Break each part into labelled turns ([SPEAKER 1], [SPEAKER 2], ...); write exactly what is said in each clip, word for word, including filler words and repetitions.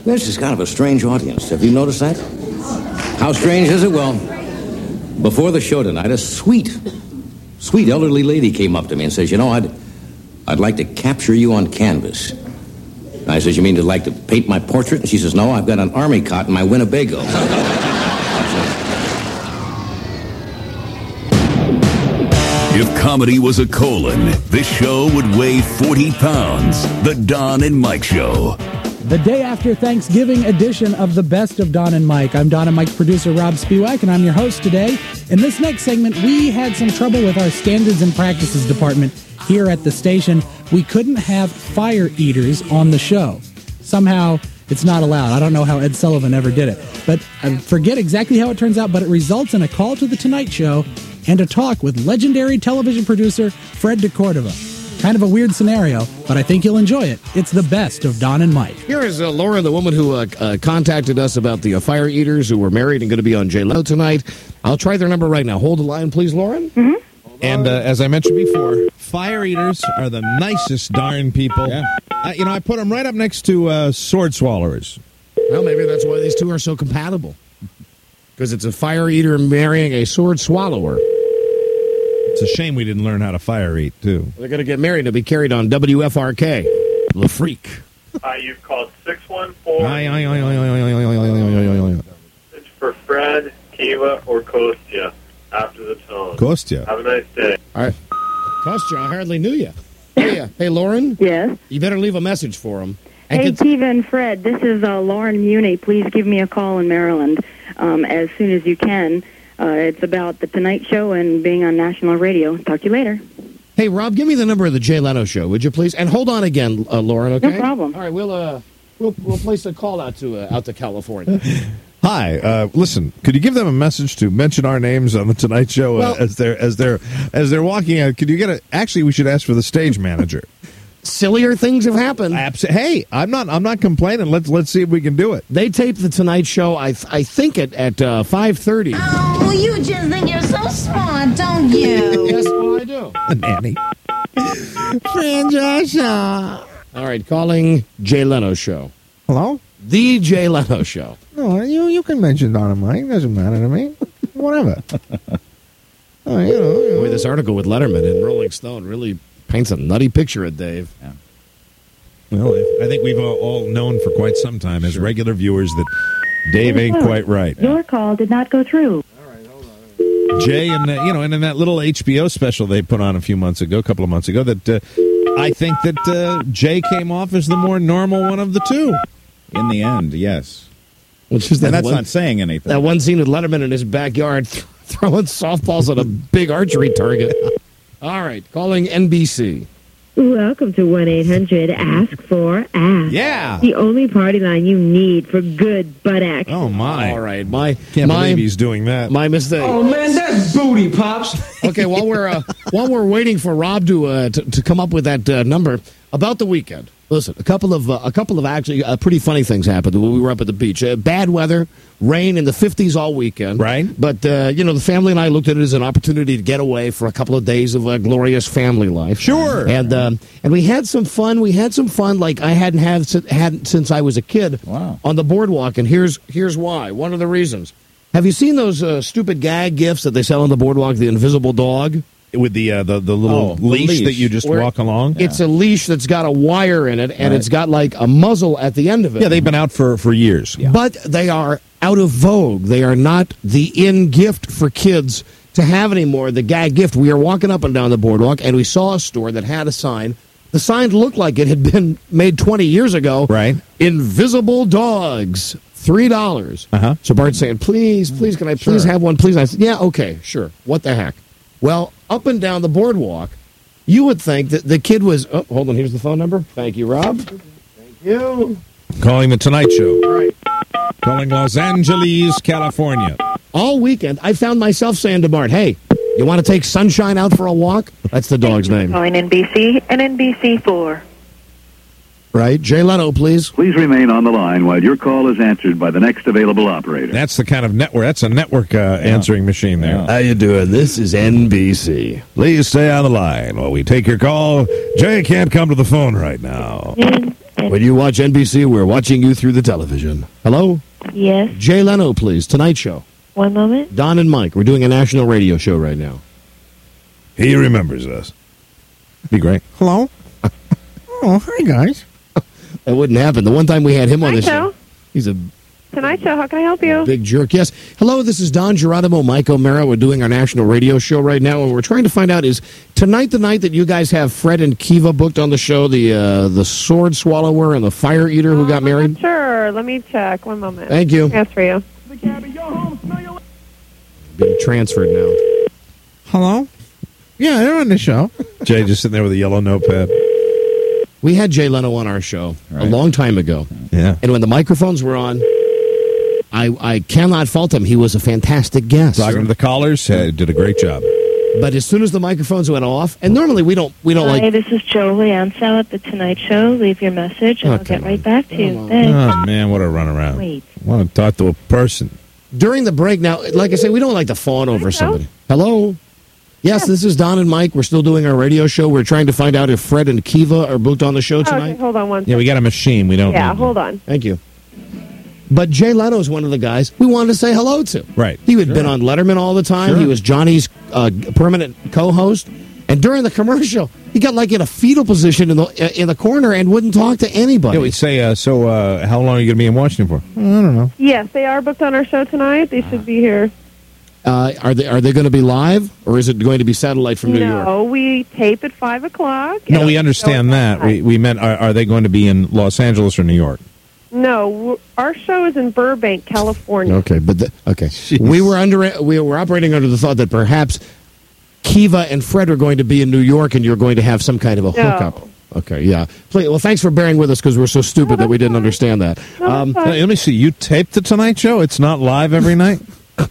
[SPEAKER 1] This is kind of a strange audience. Have you noticed that? How strange is it? Well, before the show tonight, a sweet, sweet elderly lady came up to me and says, you know, I'd, I'd like to capture you on canvas. And I says, you mean to like to paint my portrait? And she says, no, I've got an army cot in my Winnebago.
[SPEAKER 2] If comedy was a colon, this show would weigh forty pounds. The Don and Mike Show.
[SPEAKER 3] The day after Thanksgiving edition of the Best of Don and Mike. I'm Don and Mike's producer, Rob Spiewak, and I'm your host today. In this next segment, we had some trouble with our standards and practices department here at the station. We couldn't have fire eaters on the show. Somehow, it's not allowed. I don't know how Ed Sullivan ever did it. But I forget exactly how it turns out, but it results in a call to The Tonight Show and a talk with legendary television producer Fred DeCordova. Kind of a weird scenario, but I think you'll enjoy it. It's the Best of Don and Mike.
[SPEAKER 4] Here is uh, Laura, the woman who uh, uh, contacted us about the uh, fire eaters who were married and going to be on Jay Leno tonight. I'll try their number right now. Hold the line, please, Lauren.
[SPEAKER 5] Mm-hmm.
[SPEAKER 6] And uh, as I mentioned before, fire eaters are the nicest darn people. Yeah. Uh, you know, I put them right up next to uh, sword swallowers.
[SPEAKER 4] Well, maybe that's why these two are so compatible. Because it's a fire eater marrying a sword swallower.
[SPEAKER 6] It's a shame we didn't learn how to fire eat, too.
[SPEAKER 4] They're going to get married and be carried on W F R K. Le Freak.
[SPEAKER 5] Uh, you've called six one four.
[SPEAKER 6] Aye, aye, aye, aye, aye, aye, aye, aye, aye.
[SPEAKER 5] It's for Fred, Kiva, or Kostya after the tone.
[SPEAKER 6] Kostya.
[SPEAKER 5] Have a nice day.
[SPEAKER 4] All right. Kostya, I hardly knew you. Hey, uh, hey, Lauren?
[SPEAKER 7] Yes?
[SPEAKER 4] You better leave a message for him.
[SPEAKER 7] And hey, Kiva and Fred, this is uh, Lauren Muni. Please give me a call in Maryland um, as soon as you can. Uh, it's about The Tonight Show and being on national radio. Talk to you later.
[SPEAKER 4] Hey, Rob, give me the number of the Jay Leno Show, would you please? And hold on again, uh, Lauren, okay?
[SPEAKER 7] No problem.
[SPEAKER 4] All right, we'll uh, we'll we'll place a call out to uh, out to California.
[SPEAKER 6] Hi, uh, listen. Could you give them a message to mention our names on the Tonight Show uh,
[SPEAKER 4] Well,
[SPEAKER 6] as they're as they're as they're walking out? Could you get a? Actually, we should ask for the stage manager.
[SPEAKER 4] Sillier things have happened.
[SPEAKER 6] Abs- hey, I'm not. I'm not complaining. Let's let's see if we can do it.
[SPEAKER 4] They taped the Tonight Show. I I think at at uh, five thirty.
[SPEAKER 8] Oh, you just think you're so smart, don't you?
[SPEAKER 4] Yes, well, I do.
[SPEAKER 6] Nanny.
[SPEAKER 4] Friend Joshua. All right, calling Jay Leno Show.
[SPEAKER 6] Hello.
[SPEAKER 4] The Jay Leno Show.
[SPEAKER 6] No, you you can mention Don and Mike. Doesn't matter to me. Whatever. Oh, you know, you know.
[SPEAKER 4] Boy, this article with Letterman in Rolling Stone really paints a nutty picture of Dave.
[SPEAKER 6] Yeah. Well, I think we've all, all known for quite some time as regular viewers that Dave ain't quite right.
[SPEAKER 7] Your call did not go through.
[SPEAKER 6] Jay, and uh, you know, and in that little H B O special they put on a few months ago, a couple of months ago, that uh, I think that uh, Jay came off as the more normal one of the two.
[SPEAKER 9] In the end, yes.
[SPEAKER 4] Which is that
[SPEAKER 9] and that's
[SPEAKER 4] one,
[SPEAKER 9] not saying anything.
[SPEAKER 4] That one scene with Letterman in his backyard th- throwing softballs at a big archery target. All right, calling N B C.
[SPEAKER 10] Welcome to one eight hundred ask for ask.
[SPEAKER 6] Yeah.
[SPEAKER 10] The only party line you need for good butt action.
[SPEAKER 6] Oh, my.
[SPEAKER 4] All right, my
[SPEAKER 6] Can't
[SPEAKER 4] my,
[SPEAKER 6] believe he's doing that.
[SPEAKER 4] My mistake.
[SPEAKER 11] Oh, man, that's booty, Pops.
[SPEAKER 4] Okay, while we're uh, while we're waiting for Rob to uh, to, to come up with that uh, number about the weekend. Listen, a couple of uh, a couple of actually uh, pretty funny things happened when we were up at the beach. Uh, bad weather, rain in the fifties all weekend.
[SPEAKER 6] Right.
[SPEAKER 4] But uh, you know, the family and I looked at it as an opportunity to get away for a couple of days of uh, glorious family life.
[SPEAKER 6] Sure.
[SPEAKER 4] And um, and we had some fun. We had some fun like I hadn't had had since I was a kid.
[SPEAKER 9] Wow.
[SPEAKER 4] On the boardwalk, and here's here's why. One of the reasons. Have you seen those uh, stupid gag gifts that they sell on the boardwalk? The invisible dog.
[SPEAKER 6] With the uh, the, the little
[SPEAKER 9] Oh, the
[SPEAKER 6] leash,
[SPEAKER 9] leash.
[SPEAKER 6] that you just
[SPEAKER 4] Where
[SPEAKER 6] walk along.
[SPEAKER 4] It's a leash that's got a wire in it, and
[SPEAKER 9] Right.
[SPEAKER 4] it's got like a muzzle at the end of it.
[SPEAKER 6] Yeah, they've been out for, for years. Yeah.
[SPEAKER 4] But they are out of vogue. They are not the in gift for kids to have anymore, the gag gift. We are walking up and down the boardwalk, and we saw a store that had a sign. The sign looked like it had been made twenty years ago.
[SPEAKER 6] Right.
[SPEAKER 4] Invisible dogs, three dollars.
[SPEAKER 6] Uh-huh.
[SPEAKER 4] So Bart's saying, please, please, can I please
[SPEAKER 6] Sure.
[SPEAKER 4] have one, please? I said, yeah, okay, sure. What the heck? Well, up and down the boardwalk, you would think that the kid was... Oh, hold on, here's the phone number. Thank you, Rob. Thank you.
[SPEAKER 6] Calling the Tonight Show.
[SPEAKER 4] All right.
[SPEAKER 6] Calling Los Angeles, California.
[SPEAKER 4] All weekend, I found myself saying to Bart, hey, you want to take Sunshine out for a walk? That's the dog's name.
[SPEAKER 7] Calling N B C and N B C four.
[SPEAKER 4] Right? Jay Leno, please.
[SPEAKER 12] Please remain on the line while your call is answered by the next available operator.
[SPEAKER 6] That's the kind of network. That's a network uh, answering machine there.
[SPEAKER 9] Yeah.
[SPEAKER 4] How you doing? This is N B C.
[SPEAKER 6] Please stay on the line while we take your call. Jay can't come to the phone right now.
[SPEAKER 7] N
[SPEAKER 4] When you watch N B C, we're watching you through the television. Hello?
[SPEAKER 10] Yes.
[SPEAKER 4] Jay Leno, please. Tonight Show.
[SPEAKER 10] One moment.
[SPEAKER 4] Don and Mike. We're doing a national radio show right now.
[SPEAKER 6] He remembers us. Be great.
[SPEAKER 13] Hello? Oh, hi, guys.
[SPEAKER 4] That wouldn't happen. The one time we had him on the
[SPEAKER 14] Tonight
[SPEAKER 4] show, he's a
[SPEAKER 14] Tonight Show, how can I help you?
[SPEAKER 4] big jerk. Yes. Hello, this is Don Geronimo, Mike O'Mara. We're doing our national radio show right now, and we're trying to find out, is tonight the night that you guys have Fred and Kiva booked on the show, the uh, the sword swallower and the fire eater who got married?
[SPEAKER 14] Sure, let me check. One moment.
[SPEAKER 4] Thank you.
[SPEAKER 14] Yes, for you.
[SPEAKER 4] Being transferred now.
[SPEAKER 13] Hello? Yeah, they're on the show.
[SPEAKER 6] Jay just sitting there with a yellow notepad.
[SPEAKER 4] We had Jay Leno on our show
[SPEAKER 9] Right.
[SPEAKER 4] a long time ago.
[SPEAKER 6] Yeah.
[SPEAKER 4] And when the microphones were on, I, I cannot fault him. He was a fantastic guest.
[SPEAKER 6] Talking to the callers, uh, did a great job.
[SPEAKER 4] But as soon as the microphones went off, and normally we don't we don't
[SPEAKER 10] Hi,
[SPEAKER 4] like.
[SPEAKER 10] this is Joe Leansau at The Tonight Show. Leave your message, and
[SPEAKER 4] Oh,
[SPEAKER 10] I'll get
[SPEAKER 4] come
[SPEAKER 10] right
[SPEAKER 4] on.
[SPEAKER 10] back to you.
[SPEAKER 4] Come on.
[SPEAKER 10] Thanks.
[SPEAKER 6] Oh, man, what a runaround.
[SPEAKER 10] Wait.
[SPEAKER 6] I want to talk to a person.
[SPEAKER 4] During the break, now, like I say, we don't like to fawn over somebody. Hello? Yes, this is Don and Mike. We're still doing our radio show. We're trying to find out if Fred and Kiva are booked on the show tonight.
[SPEAKER 14] Okay, hold on one
[SPEAKER 6] Yeah, we got a machine. We don't.
[SPEAKER 14] Yeah,
[SPEAKER 6] need-
[SPEAKER 14] hold on.
[SPEAKER 4] Thank you. But Jay Leno's one of the guys we wanted to say hello to.
[SPEAKER 6] Right.
[SPEAKER 4] He had been on Letterman all the time.
[SPEAKER 6] Sure.
[SPEAKER 4] He was Johnny's uh, permanent co-host. And during the commercial, he got like in a fetal position in the in the corner and wouldn't talk to anybody.
[SPEAKER 6] Yeah, we say, uh, so uh, how long are you going to be in Washington for? I don't know.
[SPEAKER 14] Yes, they are booked on our show tonight. They should be here.
[SPEAKER 4] Uh, are they are they going to be live, or is it going to be satellite from New York?
[SPEAKER 14] No, we tape at five o'clock.
[SPEAKER 6] No,
[SPEAKER 14] and
[SPEAKER 6] we
[SPEAKER 14] the
[SPEAKER 6] understand
[SPEAKER 14] show is
[SPEAKER 6] that.
[SPEAKER 14] at
[SPEAKER 6] We, we meant, are, are they going to be in Los Angeles or New York?
[SPEAKER 14] No, w- our show is in Burbank, California.
[SPEAKER 4] Okay, but the, okay, we were under we were operating under the thought that perhaps Kiva and Fred are going to be in New York, and you're going to have some kind of a
[SPEAKER 14] No.
[SPEAKER 4] hookup. Okay, yeah. Please, well, thanks for bearing with us because we're so stupid that we didn't understand that. Um,
[SPEAKER 6] Hey, let me see. You taped the Tonight Show? It's not live every night?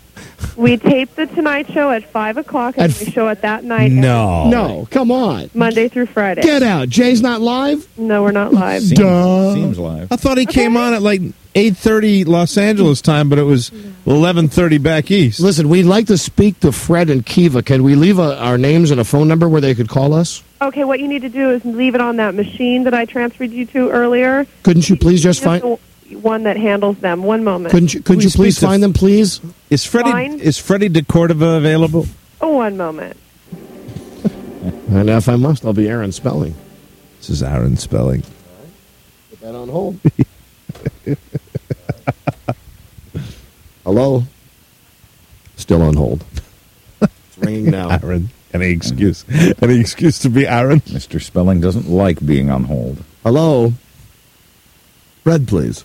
[SPEAKER 14] We tape the Tonight Show at five o'clock, and
[SPEAKER 4] At
[SPEAKER 14] we show it that night.
[SPEAKER 6] No.
[SPEAKER 4] no, come on,
[SPEAKER 14] Monday through Friday.
[SPEAKER 4] get out. Jay's not live.
[SPEAKER 14] No, we're not live.
[SPEAKER 9] Seems,
[SPEAKER 4] Duh.
[SPEAKER 9] seems live.
[SPEAKER 6] I thought he came on at like eight thirty Los Angeles time, but it was eleven thirty back east.
[SPEAKER 4] Listen, we'd like to speak to Fred and Kiva. Can we leave a, our names and a phone number where they could call us?
[SPEAKER 14] Okay, what you need to do is leave it on that machine that I transferred you to earlier.
[SPEAKER 4] Couldn't you please just
[SPEAKER 14] Just
[SPEAKER 4] find?
[SPEAKER 14] the one that handles them. One moment.
[SPEAKER 4] Couldn't you? Could
[SPEAKER 6] Can
[SPEAKER 4] you
[SPEAKER 6] we
[SPEAKER 4] please
[SPEAKER 6] speak to-
[SPEAKER 4] find them, please?
[SPEAKER 6] Is Freddie
[SPEAKER 14] Fine.
[SPEAKER 6] is Freddie DeCordova available?
[SPEAKER 14] Oh, one moment.
[SPEAKER 4] And if I must, I'll be Aaron Spelling.
[SPEAKER 6] This is Aaron Spelling.
[SPEAKER 4] Put that on hold. Hello? Still on hold. It's ringing now.
[SPEAKER 6] Aaron. Any excuse? Any excuse to be Aaron?
[SPEAKER 9] Mister Spelling doesn't like being on hold.
[SPEAKER 4] Hello? Fred, please.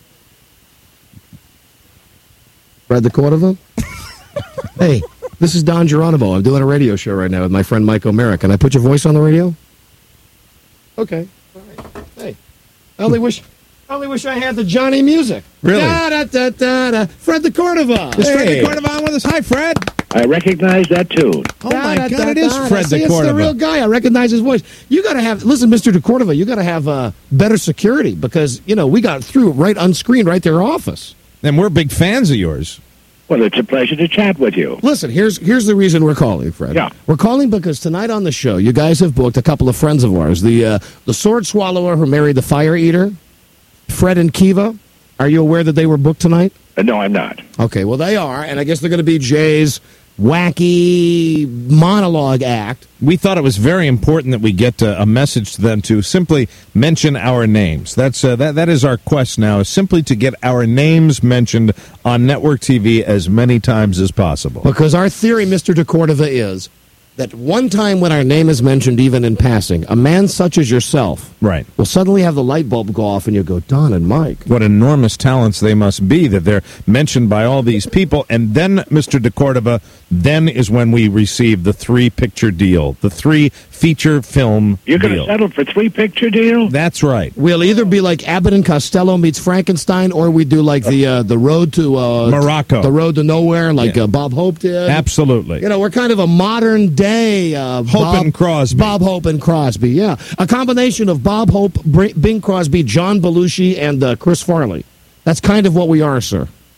[SPEAKER 4] Fred the Cordova? Hey, this is Don Geronimo. I'm doing a radio show right now with my friend Mike O'Mara. Can I put your voice on the radio? Okay. All right. Hey, I only wish... I only wish I had the Johnny music.
[SPEAKER 6] Really?
[SPEAKER 4] Da, da, da, da, da. Fred the Cordova.
[SPEAKER 6] Is Fred
[SPEAKER 4] Hey.
[SPEAKER 6] DeCordova on with us? Hi, Fred.
[SPEAKER 12] I recognize that tune.
[SPEAKER 6] Oh,
[SPEAKER 4] Da,
[SPEAKER 6] my
[SPEAKER 4] da,
[SPEAKER 6] God,
[SPEAKER 4] da,
[SPEAKER 6] it is
[SPEAKER 4] da,
[SPEAKER 6] Fred
[SPEAKER 4] da. See, it's the real
[SPEAKER 6] DeCordova.
[SPEAKER 4] guy. I recognize his voice. You got to have, listen, Mister DeCordova, you got to have uh, better security because, you know, we got through right unscreened right their office.
[SPEAKER 6] And we're big fans of yours.
[SPEAKER 12] Well, it's a pleasure to chat with you.
[SPEAKER 4] Listen, here's here's the reason we're calling, Fred.
[SPEAKER 12] Yeah.
[SPEAKER 4] We're calling because tonight on the show, you guys have booked a couple of friends of ours. The uh, the sword swallower who married the fire eater, Fred and Kiva. Are you aware that they were booked tonight?
[SPEAKER 12] Uh, no, I'm not.
[SPEAKER 4] Okay, well, they are, and I guess they're going to be Jay's wacky monologue act.
[SPEAKER 6] We thought it was very important that we get uh, a message to them to simply mention our names. That's uh, that. That is our quest now, is simply to get our names mentioned on network T V as many times as possible.
[SPEAKER 4] Because our theory, Mister DeCordova, is that one time when our name is mentioned, even in passing, a man such as yourself
[SPEAKER 6] Right.
[SPEAKER 4] will suddenly have the light bulb go off, and you go, Don and Mike.
[SPEAKER 6] What enormous talents they must be that they're mentioned by all these people. And then, Mister DeCordova, then is when we receive the three-picture deal, the three-feature film
[SPEAKER 12] You're going to
[SPEAKER 6] deal.
[SPEAKER 12] settle for three-picture deal?
[SPEAKER 6] That's right.
[SPEAKER 4] We'll either be like Abbott and Costello meets Frankenstein, or we do like the uh, the road to uh,
[SPEAKER 6] Morocco.
[SPEAKER 4] the road to nowhere, like
[SPEAKER 6] Yeah.
[SPEAKER 4] uh, Bob Hope did.
[SPEAKER 6] Absolutely.
[SPEAKER 4] You know, we're kind of a modern day uh,
[SPEAKER 6] Hope
[SPEAKER 4] Bob,
[SPEAKER 6] and Crosby.
[SPEAKER 4] Bob Hope and Crosby, yeah, a combination of Bob Hope, Br- Bing Crosby, John Belushi, and uh, Chris Farley. That's kind of what we are, sir.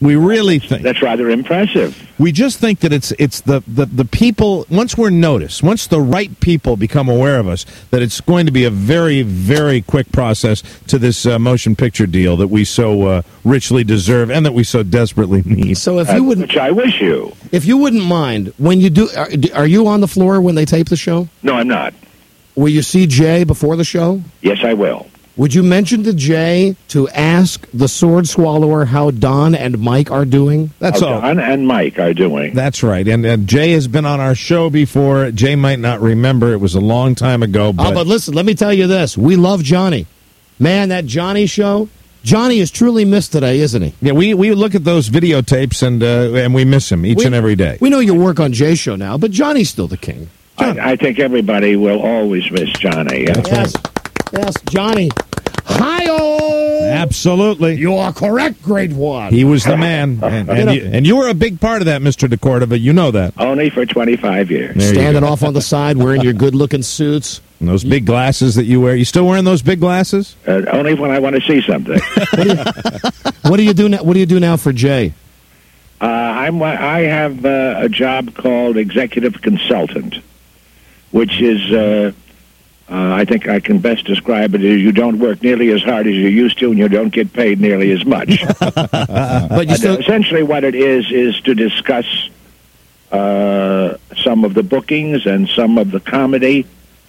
[SPEAKER 6] We really think
[SPEAKER 15] that's rather impressive.
[SPEAKER 6] We just think that it's it's the, the, the people, once we're noticed, once the right people become aware of us, that it's going to be a very, very quick process to this uh, motion picture deal that we so uh, richly deserve and that we so desperately need.
[SPEAKER 4] So if you wouldn't,
[SPEAKER 15] which I wish you,
[SPEAKER 4] if you wouldn't mind, when you do, are, are you on the floor when they tape the show?
[SPEAKER 15] No, I'm not.
[SPEAKER 4] Will you see Jay before the show?
[SPEAKER 15] Yes, I will.
[SPEAKER 4] Would you mention to Jay to ask the sword swallower how Don and Mike are doing?
[SPEAKER 6] That's
[SPEAKER 15] how
[SPEAKER 6] all.
[SPEAKER 15] Don and Mike are doing.
[SPEAKER 6] That's right. And, and Jay has been on our show before. Jay might not remember. It was a long time ago. But,
[SPEAKER 4] oh, but listen, let me tell you this. We love Johnny. Man, that Johnny show, Johnny is truly missed today, isn't he?
[SPEAKER 6] Yeah, we, we look at those videotapes and uh, and we miss him each
[SPEAKER 4] we,
[SPEAKER 6] and every day.
[SPEAKER 4] We know you work on Jay's show now, but Johnny's still the king.
[SPEAKER 15] I, I think everybody will always miss Johnny.
[SPEAKER 4] Yes, yes, yes Johnny. Hi-oh!
[SPEAKER 6] Absolutely.
[SPEAKER 4] You are correct, Great One.
[SPEAKER 6] He was the man. And, and, you, and you were a big part of that, Mister DeCordova. You know that.
[SPEAKER 15] Only for twenty-five years.
[SPEAKER 6] There
[SPEAKER 4] Standing off on the side, wearing your good-looking suits.
[SPEAKER 6] And those big glasses that you wear. You still wearing those big glasses?
[SPEAKER 15] Uh, only when I want to see something.
[SPEAKER 4] what, do you, what do you do now? What do you do now for Jay?
[SPEAKER 15] Uh, I'm. I have uh, a job called executive consultant, which is. Uh, Uh, I think I can best describe it as you don't work nearly as hard as you used to, and you don't get paid nearly as much.
[SPEAKER 4] But you still...
[SPEAKER 15] Essentially what it is is to discuss uh, some of the bookings and some of the comedy,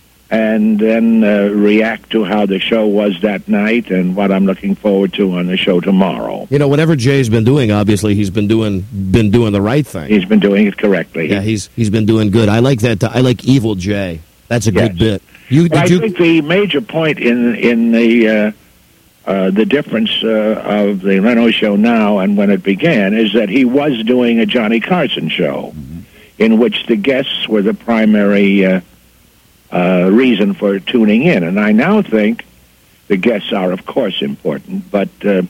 [SPEAKER 15] and then uh, react to how the show was that night and what I'm looking forward to on the show tomorrow.
[SPEAKER 4] You know, whatever Jay's been doing, obviously he's been doing been doing the right thing.
[SPEAKER 15] He's been doing it correctly.
[SPEAKER 4] Yeah, he's he's been doing good. I like that. I like Evil Jay. That's a
[SPEAKER 15] yes.
[SPEAKER 4] good bit. You, did
[SPEAKER 15] I
[SPEAKER 4] you...
[SPEAKER 15] think the major point in in the uh, uh, the difference uh, of the Leno show now and when it began is that he was doing a Johnny Carson show, mm-hmm. in which the guests were the primary uh, uh, reason for tuning in. And I now think the guests are, of course, important, but uh,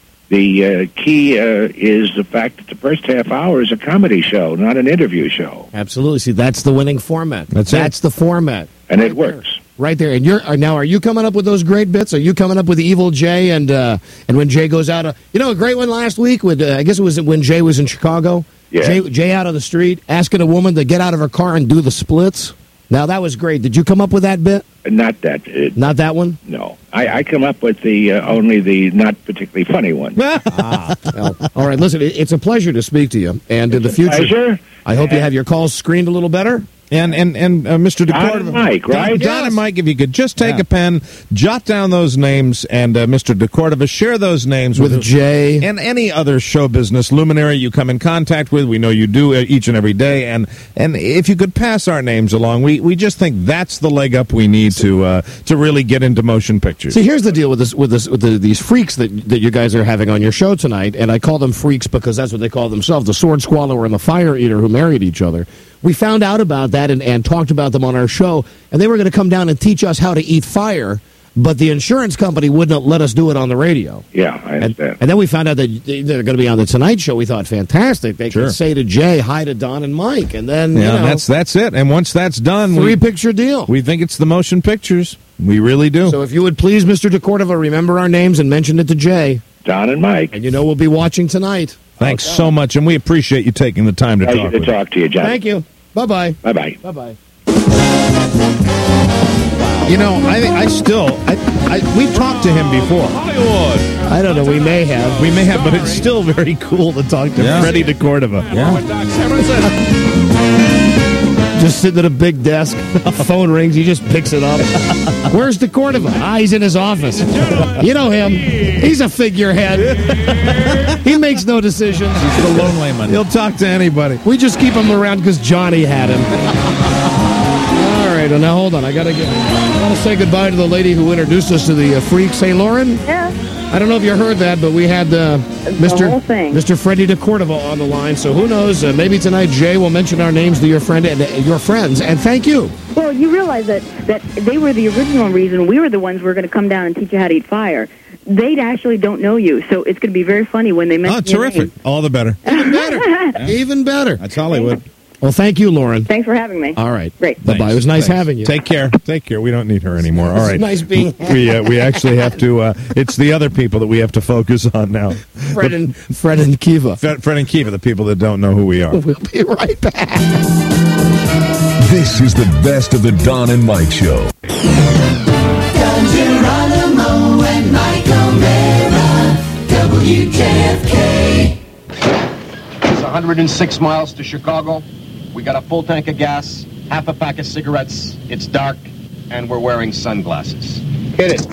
[SPEAKER 15] the uh, key uh, is the fact that the first half hour is a comedy show, not an interview show.
[SPEAKER 4] Absolutely. See, that's the winning format.
[SPEAKER 6] That's,
[SPEAKER 4] that's the format.
[SPEAKER 15] And
[SPEAKER 4] right
[SPEAKER 15] it works.
[SPEAKER 4] There. Right there. And you're are, now, are you coming up with those great bits? Are you coming up with the Evil Jay and uh, and when Jay goes out? Uh, you know, a great one last week, with uh, I guess it was when Jay was in Chicago.
[SPEAKER 15] Yeah.
[SPEAKER 4] Jay, Jay out on the street asking a woman to get out of her car and do the splits. Now, that was great. Did you come up with that bit?
[SPEAKER 15] Not that. Uh,
[SPEAKER 4] not that one?
[SPEAKER 15] No. I, I come up with the uh, only the not particularly funny one.
[SPEAKER 4] ah, well, all right, listen, it, it's a pleasure to speak to you. And
[SPEAKER 15] it's
[SPEAKER 4] in the future,
[SPEAKER 15] pleasure.
[SPEAKER 4] I hope you have your calls screened a little better.
[SPEAKER 6] And and and uh, Mister DeCordova,
[SPEAKER 15] Don and Mike, right?
[SPEAKER 6] Don, Don
[SPEAKER 15] yes.
[SPEAKER 6] and Mike, if you could just take
[SPEAKER 4] yeah.
[SPEAKER 6] a pen, jot down those names, and uh, Mister DeCordova, share those names
[SPEAKER 4] with,
[SPEAKER 6] with
[SPEAKER 4] Jay
[SPEAKER 6] and any other show business luminary you come in contact with. We know you do each and every day, and and if you could pass our names along, we, we just think that's the leg up we need to uh, to really get into motion pictures.
[SPEAKER 4] See, here's the deal with this with this with the, these freaks that that you guys are having on your show tonight, and I call them freaks because that's what they call themselves: the sword swallower and the fire eater who married each other. We found out about that and, and talked about them on our show, and they were going to come down and teach us how to eat fire, but the insurance company wouldn't let us do it on the radio.
[SPEAKER 15] Yeah, I understand.
[SPEAKER 4] And, and then we found out that they're going to be on the Tonight Show. We thought, fantastic. They
[SPEAKER 6] sure.
[SPEAKER 4] could say to Jay, hi to Don and Mike, and then,
[SPEAKER 6] yeah,
[SPEAKER 4] you know,
[SPEAKER 6] that's that's it. And once that's done,
[SPEAKER 4] three-picture deal.
[SPEAKER 6] We think it's the motion pictures. We really do.
[SPEAKER 4] So if you would please, Mister DeCordova, remember our names and mention it to Jay.
[SPEAKER 15] Don and Mike.
[SPEAKER 4] And you know we'll be watching tonight.
[SPEAKER 6] Thanks okay. so much, and we appreciate you taking the time to
[SPEAKER 15] Pleasure
[SPEAKER 6] talk
[SPEAKER 15] to
[SPEAKER 6] with
[SPEAKER 15] talk to you, John.
[SPEAKER 4] Thank you. Bye-bye.
[SPEAKER 15] Bye-bye.
[SPEAKER 4] Bye-bye.
[SPEAKER 6] You know, I I still, I, I we talked to him before. Hollywood.
[SPEAKER 4] I don't know. We may have.
[SPEAKER 6] We may have, but it's still very cool to talk to yeah. Freddie DeCordova.
[SPEAKER 4] Yeah. Just sitting at a big desk. Phone rings. He just picks it up. Where's DeCordova? Ah, he's in his office. You know him. He's a figurehead. He makes no decisions.
[SPEAKER 6] He's the lonely man. He'll talk to anybody.
[SPEAKER 4] We just keep him around because Johnny had him. All right. Well, now hold on. I gotta get. I want to say goodbye to the lady who introduced us to the uh, freaks. Hey, Lauren.
[SPEAKER 7] Yeah.
[SPEAKER 4] I don't know if you heard that, but we had uh, Mister
[SPEAKER 7] whole thing.
[SPEAKER 4] Mister Freddie DeCordova on the line. So who knows? Uh, maybe tonight Jay will mention our names to your friend and uh, your friends. And thank you.
[SPEAKER 7] Well, you realize that that they were the original reason we were the ones who were going to come down and teach you how to eat fire. They actually don't know you, so it's going to be very funny when they mention
[SPEAKER 6] Oh, terrific!
[SPEAKER 7] your name.
[SPEAKER 6] All the better.
[SPEAKER 4] Even better. Yeah. Even better.
[SPEAKER 6] That's Hollywood.
[SPEAKER 4] Well, thank you, Lauren.
[SPEAKER 7] Thanks for having me.
[SPEAKER 4] All right.
[SPEAKER 7] Great.
[SPEAKER 4] Bye-bye. It was nice
[SPEAKER 6] Thanks.
[SPEAKER 4] having you.
[SPEAKER 6] Take care. Take care. We don't need her anymore. All
[SPEAKER 4] It's
[SPEAKER 6] right.
[SPEAKER 4] nice being-
[SPEAKER 6] we uh, we actually have to. Uh, it's the other people that we have to focus on now.
[SPEAKER 4] Fred and Fred and Kiva.
[SPEAKER 6] Fred, Fred and Kiva, the people that don't know who we are.
[SPEAKER 4] We'll be right back.
[SPEAKER 2] This is the best of the Don and Mike Show.
[SPEAKER 16] Don Geronimo and Mike O'Meara, W K F K.
[SPEAKER 17] It's one hundred six miles to Chicago. We got a full tank of gas, half a pack of cigarettes. It's dark, and we're wearing sunglasses. Hit it.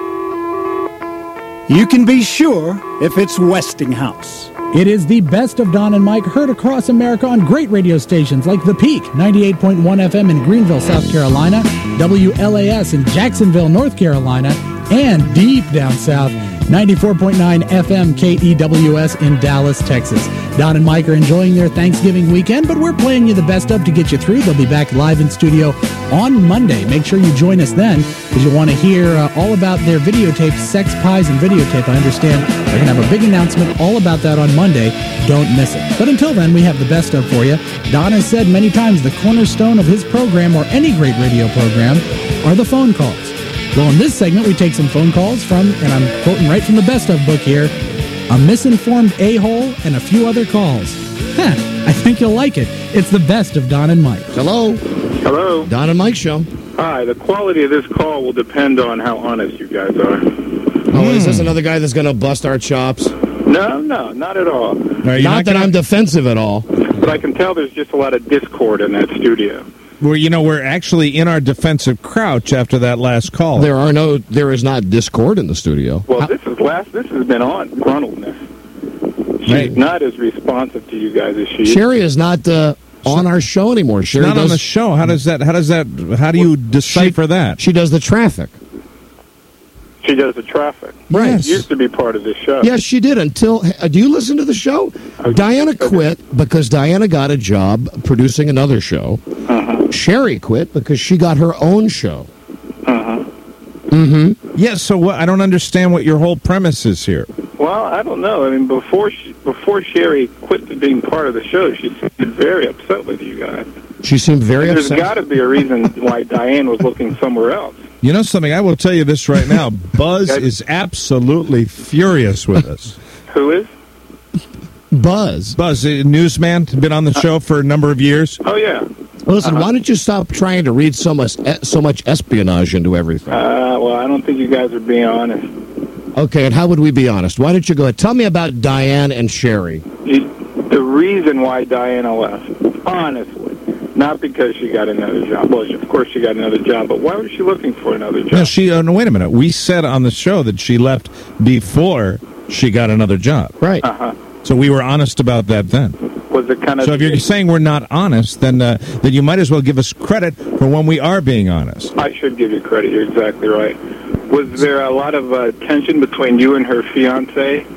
[SPEAKER 18] You can be sure if it's Westinghouse.
[SPEAKER 3] It is the best of Don and Mike, heard across America on great radio stations like The Peak, ninety-eight point one F M in Greenville, South Carolina, W L A S in Jacksonville, North Carolina, and deep down south, ninety-four point nine F M K E W S in Dallas, Texas. Don and Mike are enjoying their Thanksgiving weekend, but we're playing you the best of to get you through. They'll be back live in studio on Monday. Make sure you join us then, because you want to hear uh, all about their videotape, Sex, Pies, and Videotape. I understand they're going to have a big announcement all about that on Monday. Don't miss it. But until then, we have the best of for you. Don has said many times the cornerstone of his program, or any great radio program, are the phone calls. Well, in this segment, we take some phone calls from, and I'm quoting right from the best of book here, a misinformed a-hole and a few other calls. Huh, I think you'll like it. It's the best of Don and Mike.
[SPEAKER 4] Hello.
[SPEAKER 5] Hello.
[SPEAKER 4] Don and Mike Show.
[SPEAKER 5] Hi. The quality of this call will depend on how honest you guys are.
[SPEAKER 4] Oh, is this another guy that's going to bust our chops?
[SPEAKER 5] No, no, not at all.
[SPEAKER 4] Not, not that gonna... I'm defensive at all.
[SPEAKER 5] But I can tell there's just a lot of discord in that studio.
[SPEAKER 6] Well, you know, we're actually in our defensive crouch after that last call.
[SPEAKER 4] There are no, there is not discord in the studio.
[SPEAKER 5] Well, How... this is last. This has been on gruntledness. She's right. not as responsive to you guys as she is.
[SPEAKER 4] Sherry is not uh, on our show anymore.
[SPEAKER 6] She's
[SPEAKER 4] Sherry
[SPEAKER 6] not
[SPEAKER 4] does...
[SPEAKER 6] on the show. How does that? How does that? How do you decipher
[SPEAKER 4] she,
[SPEAKER 6] that?
[SPEAKER 4] She does the traffic.
[SPEAKER 5] She does the traffic.
[SPEAKER 4] Right.
[SPEAKER 5] Yes. She used to be part of this show.
[SPEAKER 4] Yes, she did. Until uh, do you listen to the show? Okay. Diana quit because Diana got a job producing another show.
[SPEAKER 5] Uh-huh.
[SPEAKER 4] Sherry quit because she got her own show.
[SPEAKER 5] Uh-huh.
[SPEAKER 4] Mm-hmm.
[SPEAKER 6] Yes. So what, I don't understand what your whole premise is here.
[SPEAKER 5] Well, I don't know. I mean, before she, before Sherry quit being part of the show, she seemed very upset with you guys.
[SPEAKER 4] She seemed very
[SPEAKER 5] There's
[SPEAKER 4] upset.
[SPEAKER 5] There's got to be a reason why Diane was looking somewhere else.
[SPEAKER 6] You know something? I will tell you this right now. Buzz is absolutely furious with us.
[SPEAKER 5] Who is?
[SPEAKER 4] Buzz.
[SPEAKER 6] Buzz, a newsman, been on the show for a number of years.
[SPEAKER 5] Oh, yeah.
[SPEAKER 4] Well, listen, uh-huh. why don't you stop trying to read so much so much espionage into everything?
[SPEAKER 5] Uh, well, I don't think you guys are being honest.
[SPEAKER 4] Okay, and how would we be honest? Why don't you go ahead? Tell me about Diane and Sherry.
[SPEAKER 5] You, the reason why Diana left, honestly. Not because she got another job. Well, of course she got another job, but why was she looking for another job?
[SPEAKER 6] No, she. Uh, no, wait a minute. We said on the show that she left before she got another job.
[SPEAKER 4] Right.
[SPEAKER 5] Uh-huh.
[SPEAKER 6] So we were honest about that then.
[SPEAKER 5] Was it kind of?
[SPEAKER 6] So if you're saying we're not honest, then uh, then you might as well give us credit for when we are being honest.
[SPEAKER 5] I should give you credit. You're exactly right. Was there a lot of uh, tension between you and her fiancé?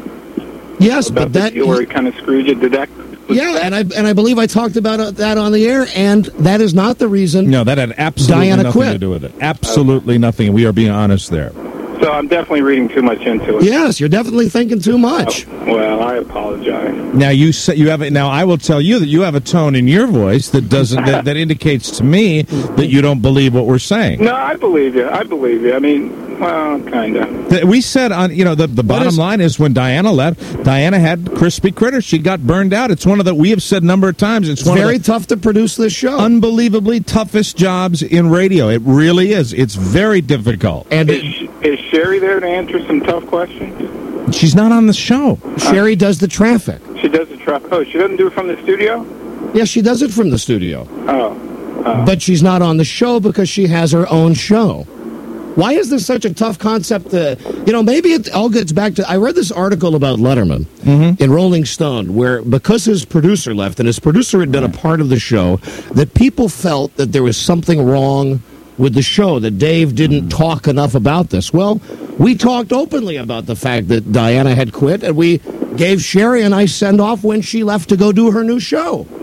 [SPEAKER 4] Yes,
[SPEAKER 5] about
[SPEAKER 4] but that
[SPEAKER 5] the deal where he kind of screwed you. Did that?
[SPEAKER 4] Yeah, and I and I believe I talked about uh, that on the air, and that is not the reason.
[SPEAKER 6] No, that had absolutely
[SPEAKER 4] Diana
[SPEAKER 6] nothing
[SPEAKER 4] quit.
[SPEAKER 6] to do with it. Absolutely okay. nothing. We are being honest there.
[SPEAKER 5] So I'm definitely reading too much into it.
[SPEAKER 4] Yes, you're definitely thinking too much.
[SPEAKER 5] Oh, well, I apologize.
[SPEAKER 6] Now you say you have it. Now I will tell you that you have a tone in your voice that doesn't that, that indicates to me that you don't believe what we're saying.
[SPEAKER 5] No, I believe you. I believe you. I mean, well, kind of.
[SPEAKER 6] We said on you know the the bottom is, line is when Diana left, Diana had crispy critters. She got burned out. It's one of the we have said a number of times. It's,
[SPEAKER 4] it's
[SPEAKER 6] one
[SPEAKER 4] very
[SPEAKER 6] of the
[SPEAKER 4] tough to produce this show.
[SPEAKER 6] Unbelievably toughest jobs in radio. It really is. It's very difficult.
[SPEAKER 4] And
[SPEAKER 5] is, is Sherry there to answer some tough questions?
[SPEAKER 6] She's not on the show.
[SPEAKER 4] Sherry does the traffic.
[SPEAKER 5] She does the traffic. Oh, she doesn't do it from the studio?
[SPEAKER 4] Yes, she does it from the studio.
[SPEAKER 5] Oh. oh.
[SPEAKER 4] But she's not on the show because she has her own show. Why is this such a tough concept to, you know, maybe it all gets back to, I read this article about Letterman
[SPEAKER 6] mm-hmm.
[SPEAKER 4] in Rolling Stone where because his producer left and his producer had been a part of the show, that people felt that there was something wrong with the show, that Dave didn't talk enough about this. Well, we talked openly about the fact that Diana had quit, and we gave Sherry a nice send-off when she left to go do her new show.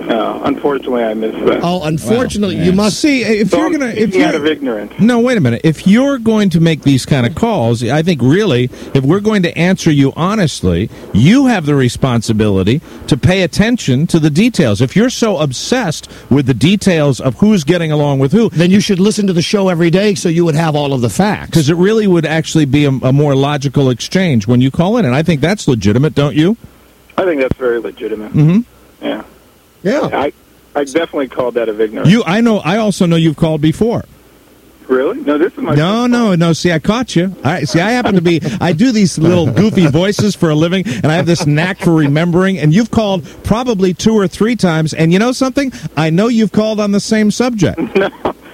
[SPEAKER 5] Uh, unfortunately, I missed that.
[SPEAKER 4] Oh, unfortunately,
[SPEAKER 6] Well,
[SPEAKER 4] you
[SPEAKER 6] yeah.
[SPEAKER 4] must
[SPEAKER 6] see if
[SPEAKER 5] So
[SPEAKER 6] you're
[SPEAKER 5] I'm
[SPEAKER 6] gonna if
[SPEAKER 5] speaking
[SPEAKER 6] you're
[SPEAKER 5] out of ignorance.
[SPEAKER 6] No, wait a minute. If you're going to make these kind of calls, I think really, if we're going to answer you honestly, you have the responsibility to pay attention to the details. If you're so obsessed with the details of who's getting along with who,
[SPEAKER 4] then you should listen to the show every day so you would have all of the facts.
[SPEAKER 6] because it really would actually be a, a more logical exchange when you call in, and I think that's legitimate, don't you?
[SPEAKER 5] I think that's very legitimate.
[SPEAKER 6] Mm-hmm.
[SPEAKER 5] Yeah.
[SPEAKER 4] Yeah.
[SPEAKER 5] I, I definitely called that of ignorance.
[SPEAKER 6] You, I know. I also know you've called before.
[SPEAKER 5] Really? No, this is my
[SPEAKER 6] No, no, no. See, I caught you. I see. I happen to be. I do these little goofy voices for a living, and I have this knack for remembering. And you've called probably two or three times. And you know something? I know you've called on the same subject.
[SPEAKER 5] No.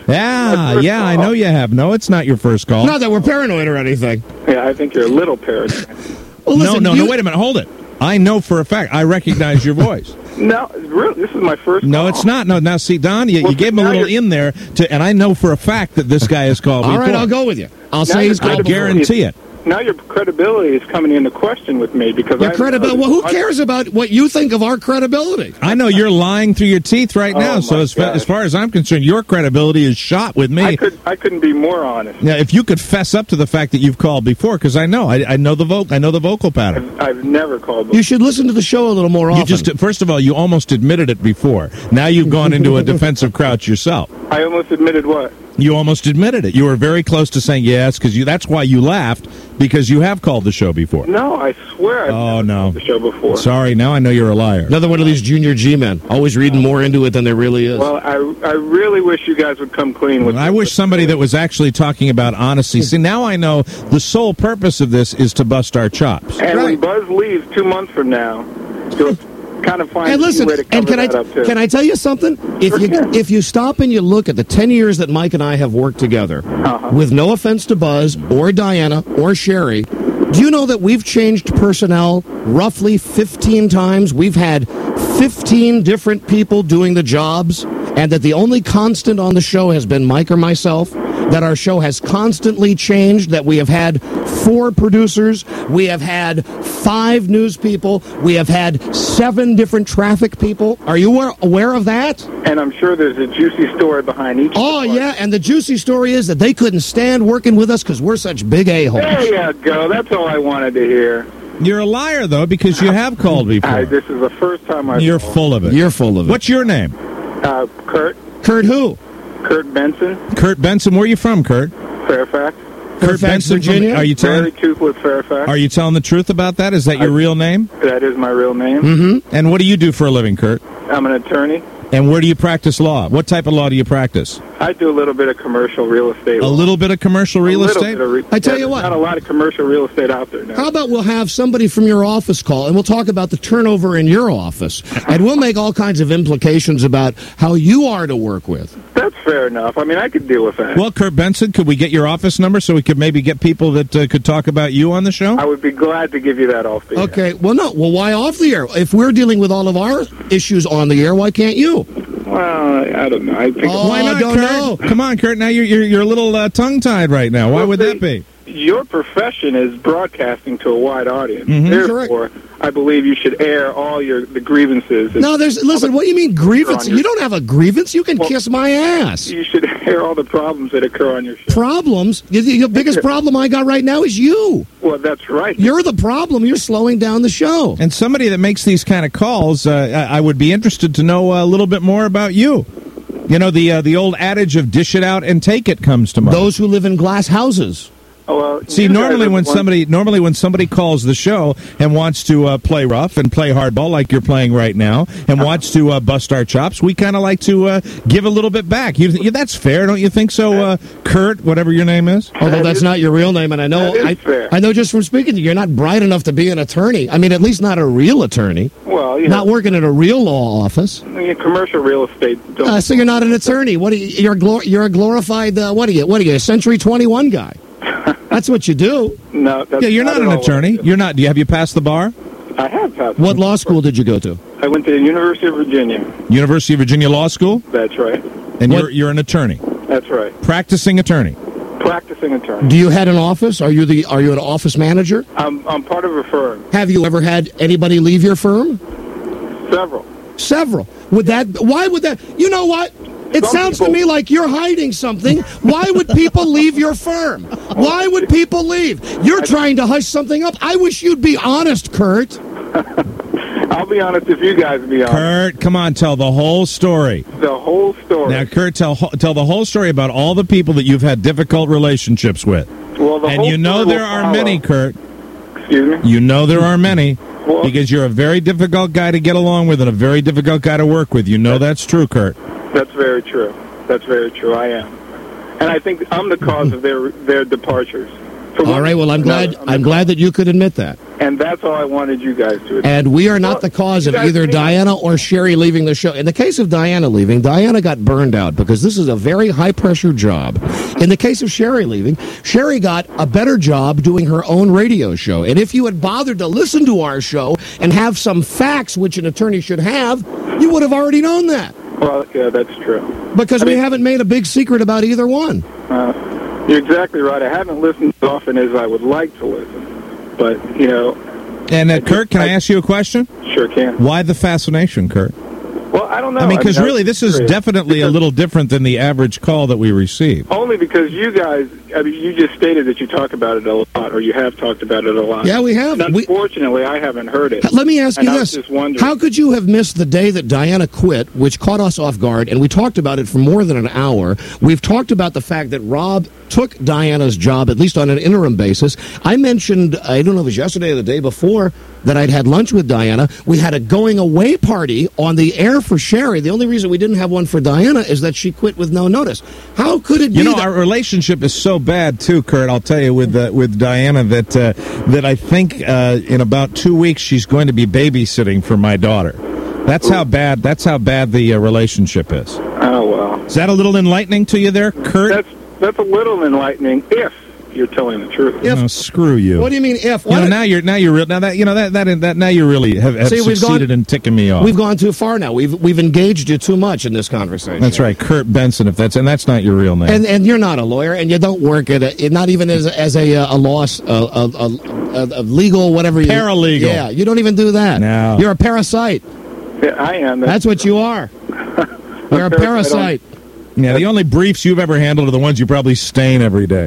[SPEAKER 6] Yeah, yeah. I know you have. No, it's not your first call.
[SPEAKER 4] Not that we're paranoid or anything.
[SPEAKER 5] Yeah, I think you're a little paranoid.
[SPEAKER 4] Well,
[SPEAKER 6] no,
[SPEAKER 4] listen,
[SPEAKER 6] no,
[SPEAKER 4] you-
[SPEAKER 6] no. Wait a minute. Hold it. I know for a fact. I recognize your voice.
[SPEAKER 5] No, really, this is my first
[SPEAKER 6] No,
[SPEAKER 5] call.
[SPEAKER 6] it's not. No, now see, Don, you,
[SPEAKER 5] Well,
[SPEAKER 6] you gave him a
[SPEAKER 5] now
[SPEAKER 6] little
[SPEAKER 5] you're-
[SPEAKER 6] in there, to, and I know for a fact that this guy has called
[SPEAKER 4] All
[SPEAKER 6] before.
[SPEAKER 4] right, I'll go with you. I'll
[SPEAKER 5] Now
[SPEAKER 4] say
[SPEAKER 5] you're
[SPEAKER 4] he's
[SPEAKER 6] I
[SPEAKER 4] called.
[SPEAKER 6] guarantee it.
[SPEAKER 5] Now your credibility is coming into question with me because
[SPEAKER 4] Your
[SPEAKER 5] I
[SPEAKER 4] credibility. Well, who cares about what you think of our credibility?
[SPEAKER 6] I know you're lying through your teeth right now.
[SPEAKER 5] Oh,
[SPEAKER 6] so
[SPEAKER 5] my
[SPEAKER 6] as, fa-
[SPEAKER 5] God.
[SPEAKER 6] as far as I'm concerned, your credibility is shot with me.
[SPEAKER 5] I could I couldn't be more honest.
[SPEAKER 6] Now, if you could fess up to the fact that you've called before, because I know, I, I know the vocal, I know the vocal pattern.
[SPEAKER 5] I've never called. Before.
[SPEAKER 4] You should listen to the show a little more often.
[SPEAKER 6] You just, first of all, you almost admitted it before. Now you've gone into a defensive crouch yourself.
[SPEAKER 5] I almost admitted what?
[SPEAKER 6] You almost admitted it. You were very close to saying yes, because you. That's why you laughed, because you have called the show before.
[SPEAKER 5] No, I swear I've
[SPEAKER 6] Oh
[SPEAKER 5] never
[SPEAKER 6] no!
[SPEAKER 5] called the show before.
[SPEAKER 6] Sorry, now I know you're a liar.
[SPEAKER 4] Another one of these junior G-men, always reading more into it than there really is.
[SPEAKER 5] Well, I I really wish you guys would come clean with.
[SPEAKER 6] I wish somebody that was actually talking about honesty. See, now I know the sole purpose of this is to bust our chops.
[SPEAKER 5] And when Buzz leaves two months from now, you'll kind of find
[SPEAKER 4] And listen,
[SPEAKER 5] a way to cover
[SPEAKER 4] and can I
[SPEAKER 5] that up too.
[SPEAKER 4] can I tell you something? If you if you stop and you look at the ten years that Mike and I have worked together,
[SPEAKER 5] Uh-huh.
[SPEAKER 4] with no offense to Buzz or Diana or Sherry, do you know that we've changed personnel roughly fifteen times? We've had fifteen different people doing the jobs, and that the only constant on the show has been Mike or myself. That our show has constantly changed, that we have had four producers, we have had five news people, we have had seven different traffic people. Are you aware, aware of that?
[SPEAKER 5] And I'm sure there's a juicy story behind each.
[SPEAKER 4] Oh, yeah, and the juicy story is that they couldn't stand working with us because we're such big a-holes.
[SPEAKER 5] There you go. That's all I wanted to hear.
[SPEAKER 6] You're a liar, though, because you have called before.
[SPEAKER 5] I, this is the first time I've
[SPEAKER 6] You're
[SPEAKER 5] called.
[SPEAKER 6] full of it.
[SPEAKER 4] You're full of it.
[SPEAKER 6] What's your name?
[SPEAKER 5] Uh, Kurt.
[SPEAKER 4] Kurt who?
[SPEAKER 5] Kurt Benson.
[SPEAKER 6] Kurt Benson. Where are you from, Kurt?
[SPEAKER 5] Fairfax.
[SPEAKER 6] Kurt Benson,
[SPEAKER 4] Virginia?
[SPEAKER 6] From, are you
[SPEAKER 5] Very
[SPEAKER 6] telling?
[SPEAKER 5] toothless Fairfax.
[SPEAKER 6] Are you telling the truth about that? Is that your
[SPEAKER 5] I-
[SPEAKER 6] real name?
[SPEAKER 5] That is my real name.
[SPEAKER 6] Mm-hmm. And what do you do for a living, Kurt?
[SPEAKER 5] I'm an attorney.
[SPEAKER 6] And where do you practice law? What type of law do you practice?
[SPEAKER 5] I do a little bit of commercial real estate.
[SPEAKER 6] A little bit of commercial real
[SPEAKER 5] a little
[SPEAKER 6] estate?
[SPEAKER 5] Bit of re-
[SPEAKER 4] I tell
[SPEAKER 5] yeah,
[SPEAKER 4] you
[SPEAKER 5] there's
[SPEAKER 4] what.
[SPEAKER 5] Not a lot of commercial real estate out there now.
[SPEAKER 4] How about we'll have somebody from your office call, and we'll talk about the turnover in your office, and we'll make all kinds of implications about how you are to work with.
[SPEAKER 5] That's fair enough. I mean, I could deal with that.
[SPEAKER 6] Well, Kurt Benson, could we get your office number so we could maybe get people that uh, could talk about you on the show?
[SPEAKER 5] I would be glad to give you that off the air.
[SPEAKER 4] Okay, well, no. Well, why off the air? If we're dealing with all of our issues on the air, why can't you?
[SPEAKER 5] Well, I don't know. I think
[SPEAKER 4] Oh,
[SPEAKER 6] Why not,
[SPEAKER 4] I don't
[SPEAKER 6] Kurt?
[SPEAKER 4] know.
[SPEAKER 6] Come on, Kurt. Now you're you're, you're a little uh, tongue-tied right now. Why
[SPEAKER 5] Well,
[SPEAKER 6] would
[SPEAKER 5] see,
[SPEAKER 6] that be?
[SPEAKER 5] your profession is broadcasting to a wide audience.
[SPEAKER 6] Mhm.
[SPEAKER 5] Therefore, I believe you should air all your the grievances. and
[SPEAKER 4] No, there's.
[SPEAKER 5] all
[SPEAKER 4] Listen,
[SPEAKER 5] the-
[SPEAKER 4] what do you mean grievance?
[SPEAKER 5] on your-
[SPEAKER 4] You don't have a grievance. You can
[SPEAKER 5] Well,
[SPEAKER 4] kiss my ass.
[SPEAKER 5] You should air all the problems that occur on your show.
[SPEAKER 4] Problems? The, the biggest problem I got right now is you.
[SPEAKER 5] Well, that's right.
[SPEAKER 4] You're the problem. You're slowing down the show.
[SPEAKER 6] And somebody that makes these kind of calls, uh, I I would be interested to know a little bit more about you. You know, the uh, the old adage of dish it out and take it comes to mind.
[SPEAKER 4] Those who live in glass houses.
[SPEAKER 5] Oh, well,
[SPEAKER 6] See,
[SPEAKER 5] you guys
[SPEAKER 6] normally
[SPEAKER 5] are
[SPEAKER 6] when
[SPEAKER 5] the ones-
[SPEAKER 6] somebody normally when somebody calls the show and wants to uh, play rough and play hardball like you're playing right now and wants to uh, bust our chops, we kind of like to uh, give a little bit back. You, you, that's fair, don't you think so, uh, Kurt? Whatever your name is.
[SPEAKER 4] Although
[SPEAKER 5] That
[SPEAKER 4] that's
[SPEAKER 5] is-
[SPEAKER 4] not your real name, and I know
[SPEAKER 5] that is
[SPEAKER 4] I,
[SPEAKER 5] fair.
[SPEAKER 4] I know just from speaking to you, you're not bright enough to be an attorney. I mean, at least not a real attorney.
[SPEAKER 5] Well, you
[SPEAKER 4] Not
[SPEAKER 5] know,
[SPEAKER 4] working at a real law office.
[SPEAKER 5] I mean, commercial real estate. Don't,
[SPEAKER 4] Uh, so you're not an attorney. What? Are you, you're a glor- you're a glorified. Uh, what are you? What are you? A Century twenty-one guy? That's what you do.
[SPEAKER 5] no, that's
[SPEAKER 6] Yeah, you're not
[SPEAKER 5] at
[SPEAKER 6] an
[SPEAKER 5] all what
[SPEAKER 6] attorney.
[SPEAKER 5] I do.
[SPEAKER 6] You're not. Do you have you passed the bar?
[SPEAKER 5] I have passed.
[SPEAKER 4] What law school did you go to?
[SPEAKER 5] I went to the University of Virginia.
[SPEAKER 6] University of Virginia Law School,
[SPEAKER 5] That's right.
[SPEAKER 6] and
[SPEAKER 4] What-
[SPEAKER 6] you're you're an attorney,
[SPEAKER 5] That's right.
[SPEAKER 6] practicing attorney.
[SPEAKER 5] Practicing attorney.
[SPEAKER 4] Do you had an office? Are you the? Are you an office manager?
[SPEAKER 5] I'm I'm part of a firm.
[SPEAKER 4] Have you ever had anybody leave your firm?
[SPEAKER 5] Several.
[SPEAKER 4] Several. Would that? Why would that? You know what? It
[SPEAKER 5] Some
[SPEAKER 4] sounds
[SPEAKER 5] people-
[SPEAKER 4] to me like you're hiding something. Why would people leave your firm? Why would people leave? You're trying to hush something up. I wish you'd be honest, Kurt.
[SPEAKER 5] I'll be honest if you guys be honest.
[SPEAKER 6] Kurt, come on, tell the whole story.
[SPEAKER 5] The whole story.
[SPEAKER 6] Now, Kurt, tell tell the whole story about all the people that you've had difficult relationships with.
[SPEAKER 5] Well, the
[SPEAKER 6] And
[SPEAKER 5] whole
[SPEAKER 6] you know
[SPEAKER 5] story
[SPEAKER 6] there
[SPEAKER 5] will
[SPEAKER 6] are
[SPEAKER 5] follow.
[SPEAKER 6] many, Kurt.
[SPEAKER 5] Excuse me?
[SPEAKER 6] You know there are many.
[SPEAKER 5] Well-
[SPEAKER 6] Because you're a very difficult guy to get along with and a very difficult guy to work with. You know that's true, Kurt.
[SPEAKER 5] That's very true. That's very true. I am. And I think I'm the cause of their their departures. For
[SPEAKER 4] All
[SPEAKER 5] one-
[SPEAKER 4] right. Well, I'm glad.
[SPEAKER 5] No,
[SPEAKER 4] I'm glad that you could admit that.
[SPEAKER 5] And that's all I wanted you guys to admit.
[SPEAKER 4] And we are not the cause of
[SPEAKER 5] you guys
[SPEAKER 4] either
[SPEAKER 5] think-
[SPEAKER 4] Diana or Sherry leaving the show. In the case of Diana leaving, Diana got burned out because this is a very high-pressure job. In the case of Sherry leaving, Sherry got a better job doing her own radio show. And if you had bothered to listen to our show and have some facts, which an attorney should have, you would have already known that.
[SPEAKER 5] Well, yeah, that's true.
[SPEAKER 4] Because
[SPEAKER 5] I
[SPEAKER 4] we
[SPEAKER 5] mean-
[SPEAKER 4] haven't made a big secret about either one.
[SPEAKER 5] Uh, you're exactly right. I haven't listened as often as I would like to listen. But, you know,
[SPEAKER 6] And uh, Kurt, can I ask you a question?
[SPEAKER 5] sure can.
[SPEAKER 6] Why the fascination, Kurt?
[SPEAKER 5] Well, I don't know.
[SPEAKER 6] I mean, because
[SPEAKER 5] I'm
[SPEAKER 6] really, this is
[SPEAKER 5] curious.
[SPEAKER 6] definitely a little different than the average call that we receive.
[SPEAKER 5] Only because you guys, I mean, you just stated that you talk about it a lot, or you have talked about it a lot.
[SPEAKER 4] Yeah, we have.
[SPEAKER 5] And
[SPEAKER 4] We-
[SPEAKER 5] unfortunately, I haven't heard it.
[SPEAKER 4] Let me ask
[SPEAKER 5] And
[SPEAKER 4] you
[SPEAKER 5] I was
[SPEAKER 4] this.
[SPEAKER 5] just wondering.
[SPEAKER 4] How could you have missed the day that Diana quit, which caught us off guard, and we talked about it for more than an hour? We've talked about the fact that Rob took Diana's job, at least on an interim basis. I mentioned, I don't know if it was yesterday or the day before, that I'd had lunch with Diana. We had a going away party on the air for Sherry. The only reason we didn't have one for Diana is that she quit with no notice. How could it be
[SPEAKER 6] You know,
[SPEAKER 4] that-
[SPEAKER 6] our relationship is so bad too, Kurt. I'll tell you with uh, with Diana that uh, that I think uh, in about two weeks she's going to be babysitting for my daughter. That's how bad. That's how bad the uh, relationship is.
[SPEAKER 5] Oh, well.
[SPEAKER 6] Is that a little enlightening to you, there, Kurt?
[SPEAKER 5] That's, that's a little enlightening if you're telling the truth.
[SPEAKER 6] Oh, screw you.
[SPEAKER 4] What do you mean if?
[SPEAKER 6] You know, now you're now you're real now that you know that that, that now you really have, have
[SPEAKER 4] See, we've
[SPEAKER 6] succeeded
[SPEAKER 4] gone-
[SPEAKER 6] in ticking me off.
[SPEAKER 4] We've gone too far now. We've we've engaged you too much in this conversation.
[SPEAKER 6] That's right, Kurt Benson. If that's and that's not your real name.
[SPEAKER 4] And and you're not a lawyer, and you don't work at a, not even as a, as a uh, a loss, a, a, a, a, a legal whatever. You,
[SPEAKER 6] Paralegal.
[SPEAKER 4] Yeah, you don't even do that.
[SPEAKER 6] No.
[SPEAKER 4] You're a parasite.
[SPEAKER 5] Yeah, I am.
[SPEAKER 4] That's what you are. You're a parasite.
[SPEAKER 6] Yeah, the only briefs you've ever handled are the ones you probably stain every day.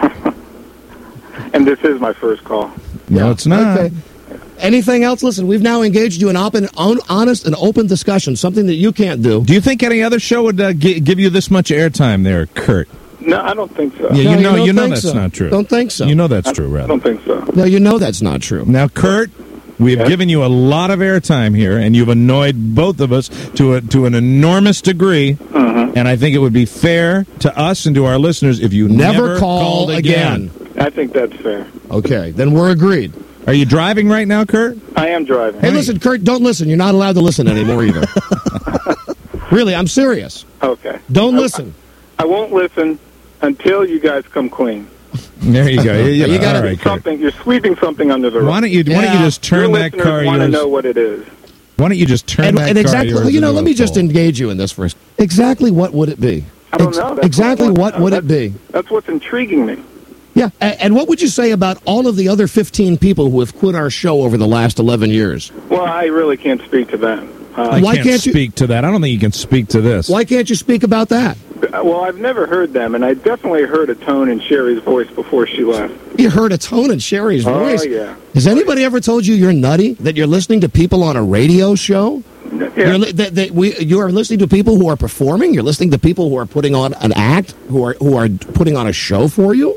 [SPEAKER 5] And this is my first call.
[SPEAKER 6] No, it's not.
[SPEAKER 4] Okay. Anything else? Listen, we've now engaged you in open, on, honest and open discussion, something that you can't do.
[SPEAKER 6] Do you think any other show would uh, gi- give you this much airtime there, Kurt?
[SPEAKER 5] No, I don't think so.
[SPEAKER 6] Yeah, you
[SPEAKER 4] No, you
[SPEAKER 6] know,
[SPEAKER 4] don't
[SPEAKER 6] you know
[SPEAKER 4] think
[SPEAKER 6] that's
[SPEAKER 4] so.
[SPEAKER 6] not true.
[SPEAKER 4] Don't think so.
[SPEAKER 6] You know that's true,
[SPEAKER 5] I
[SPEAKER 6] rather.
[SPEAKER 5] don't think so.
[SPEAKER 4] No, you know that's not true.
[SPEAKER 6] Now, Kurt, we have given you a lot of airtime here, and you've annoyed both of us to a, to an enormous degree.
[SPEAKER 5] Uh-huh.
[SPEAKER 6] And I think it would be fair to us and to our listeners if you
[SPEAKER 4] Never
[SPEAKER 6] never,
[SPEAKER 4] call
[SPEAKER 6] called again.
[SPEAKER 5] I think that's fair.
[SPEAKER 4] Okay, then we're agreed.
[SPEAKER 6] Are you driving right now, Kurt?
[SPEAKER 5] I am driving.
[SPEAKER 4] Hey, listen, Kurt, don't listen. You're not allowed to listen anymore either. Really, I'm serious.
[SPEAKER 5] Okay.
[SPEAKER 4] Don't
[SPEAKER 5] I-
[SPEAKER 4] listen.
[SPEAKER 5] I won't listen until you guys come clean.
[SPEAKER 6] There you go. You,
[SPEAKER 4] You gotta-
[SPEAKER 6] all right, Kurt.
[SPEAKER 5] Something you're sweeping something under the rug.
[SPEAKER 6] Why don't you Why don't you
[SPEAKER 4] Yeah.
[SPEAKER 6] just turn
[SPEAKER 5] Your
[SPEAKER 6] that
[SPEAKER 5] listeners
[SPEAKER 6] car? of
[SPEAKER 5] want to
[SPEAKER 6] yours-
[SPEAKER 5] know what it is.
[SPEAKER 6] Why don't you just turn
[SPEAKER 4] And,
[SPEAKER 6] that
[SPEAKER 4] and
[SPEAKER 6] car? of
[SPEAKER 4] exactly,
[SPEAKER 6] yours
[SPEAKER 4] you know,
[SPEAKER 6] into
[SPEAKER 4] let
[SPEAKER 6] a
[SPEAKER 4] me just
[SPEAKER 6] pole?
[SPEAKER 4] engage you in this first. Exactly what would it be?
[SPEAKER 5] I don't
[SPEAKER 4] Ex-
[SPEAKER 5] know. That's
[SPEAKER 4] exactly
[SPEAKER 5] what, I
[SPEAKER 4] what
[SPEAKER 5] want
[SPEAKER 4] would
[SPEAKER 5] to
[SPEAKER 4] it
[SPEAKER 5] know.
[SPEAKER 4] be?
[SPEAKER 5] That's what's intriguing me.
[SPEAKER 4] Yeah, a- and what would you say about all of the other fifteen people who have quit our show over the last eleven years?
[SPEAKER 5] Well, I really can't speak to them. Uh,
[SPEAKER 6] I
[SPEAKER 4] Why
[SPEAKER 6] can't,
[SPEAKER 4] can't you-
[SPEAKER 6] speak to that. I don't think you can speak to this.
[SPEAKER 4] Why can't you speak about that?
[SPEAKER 5] well, I've never heard them, and I definitely heard a tone in Sherry's voice before she left.
[SPEAKER 4] You heard a tone in Sherry's
[SPEAKER 5] Oh,
[SPEAKER 4] voice.
[SPEAKER 5] yeah.
[SPEAKER 4] Has anybody ever told you you're nutty? That you're listening to people on a radio show?
[SPEAKER 5] Yeah.
[SPEAKER 4] You're, li- that, that we, you are listening to people who are performing? You're listening to people who are putting on an act, who are who are putting on a show for you?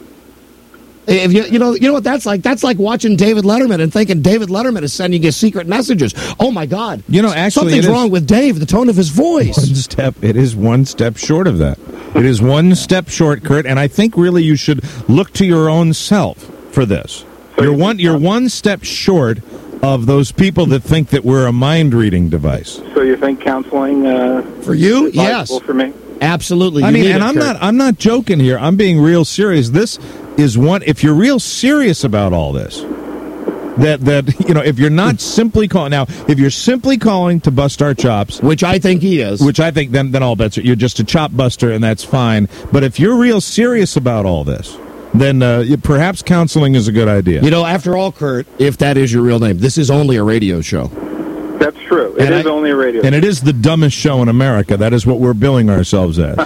[SPEAKER 4] If you, you know, you know what that's like? That's like watching David Letterman and thinking David Letterman is sending you secret messages. Oh my God!
[SPEAKER 6] You know, actually,
[SPEAKER 4] something's
[SPEAKER 6] it is-
[SPEAKER 4] wrong with Dave. The tone of his voice.
[SPEAKER 6] One step. It is one step short of that. It is one step short, Kurt. And I think really you should look to your own self for this. You're one. You're one step short of those people that think that we're a mind reading device.
[SPEAKER 5] So you think counseling uh,
[SPEAKER 4] For you,
[SPEAKER 5] is
[SPEAKER 4] yes,
[SPEAKER 5] advisable for me?
[SPEAKER 4] absolutely.
[SPEAKER 6] I
[SPEAKER 4] You
[SPEAKER 6] mean,
[SPEAKER 4] need
[SPEAKER 6] and
[SPEAKER 4] it,
[SPEAKER 6] I'm
[SPEAKER 4] Kurt.
[SPEAKER 6] not. I'm not joking here. I'm being real serious. This is one. If you're real serious about all this, that that you know, if you're not simply calling now, if you're simply calling to bust our chops,
[SPEAKER 4] which I think he is.
[SPEAKER 6] which I think then then all bets are you're just a chop buster, and that's fine. But if you're real serious about all this, then uh, you- perhaps counseling is a good idea.
[SPEAKER 4] You know, after all, Kurt, if that is your real name, this is only a radio show.
[SPEAKER 5] That's true. It
[SPEAKER 6] And
[SPEAKER 5] is
[SPEAKER 6] I-
[SPEAKER 5] only a radio
[SPEAKER 6] And it is the dumbest show in America. That is what we're billing ourselves as.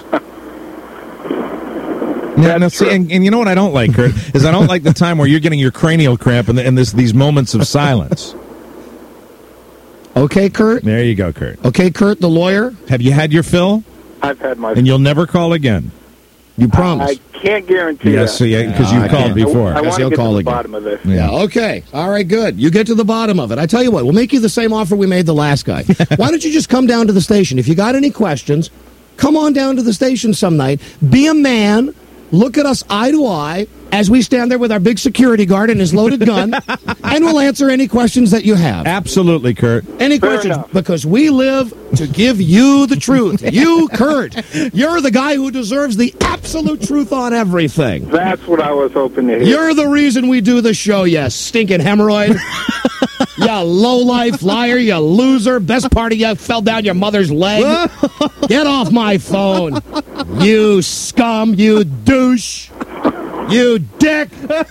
[SPEAKER 6] Now, now, see, and, and you know what I don't like, Kurt, is I don't like the time where you're getting your cranial cramp and, the, and this, these moments of silence.
[SPEAKER 4] Okay, Kurt?
[SPEAKER 6] There you go, Kurt.
[SPEAKER 4] Okay, Kurt, the lawyer?
[SPEAKER 6] Have you had your fill?
[SPEAKER 5] I've had my...
[SPEAKER 6] And you'll never call again?
[SPEAKER 4] You promise?
[SPEAKER 5] I can't guarantee
[SPEAKER 6] Yes,
[SPEAKER 5] that.
[SPEAKER 6] because you've called before.
[SPEAKER 5] I, I want to
[SPEAKER 4] he'll
[SPEAKER 5] get
[SPEAKER 4] call
[SPEAKER 5] to the
[SPEAKER 4] again.
[SPEAKER 5] bottom of this.
[SPEAKER 4] Yeah, okay. All right, good. You get to the bottom of it. I tell you what, we'll make you the same offer we made the last guy. Why don't you just come down to the station? If you got any questions, come on down to the station some night. Be a man. Look at us eye to eye as we stand there with our big security guard and his loaded gun, and we'll answer any questions that you have.
[SPEAKER 6] Absolutely, Kurt.
[SPEAKER 4] Any
[SPEAKER 5] Fair
[SPEAKER 4] questions?
[SPEAKER 5] enough.
[SPEAKER 4] Because we live to give you the truth. You, Kurt, you're the guy who deserves the absolute truth on everything.
[SPEAKER 5] That's what I was hoping to hear.
[SPEAKER 4] You're the reason we do the show, you stinking hemorrhoid. You low-life liar, you loser. Best part of you fell down your mother's leg. Get off my phone. You scum, you douche. You dick.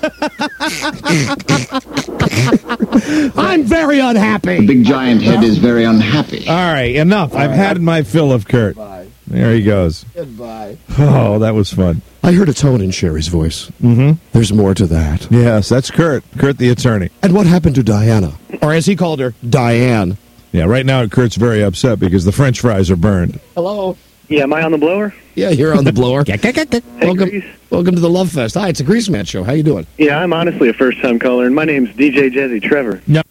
[SPEAKER 4] I'm very unhappy.
[SPEAKER 19] Big giant head is very unhappy.
[SPEAKER 6] All right, enough. I've had my fill of Kurt.
[SPEAKER 4] Bye.
[SPEAKER 6] There he goes.
[SPEAKER 4] Goodbye.
[SPEAKER 6] Oh, that was fun.
[SPEAKER 4] I heard a tone in Sherry's voice.
[SPEAKER 6] Mm-hmm.
[SPEAKER 4] There's more to that.
[SPEAKER 6] Yes, that's Kurt. Kurt, the attorney.
[SPEAKER 4] And what happened to Diana? Or as he called her, Diane.
[SPEAKER 6] Yeah, right now Kurt's very upset because the French fries are burned.
[SPEAKER 4] Hello.
[SPEAKER 20] Yeah, am I on the blower?
[SPEAKER 4] Yeah, you're on the blower.
[SPEAKER 20] Hey,
[SPEAKER 4] welcome,
[SPEAKER 20] Grease.
[SPEAKER 4] welcome to the Love Fest. Hi, it's a Grease Man show. How you doing?
[SPEAKER 20] Yeah, I'm honestly a first-time caller, and my name's D J Jesse Trevor.
[SPEAKER 6] No.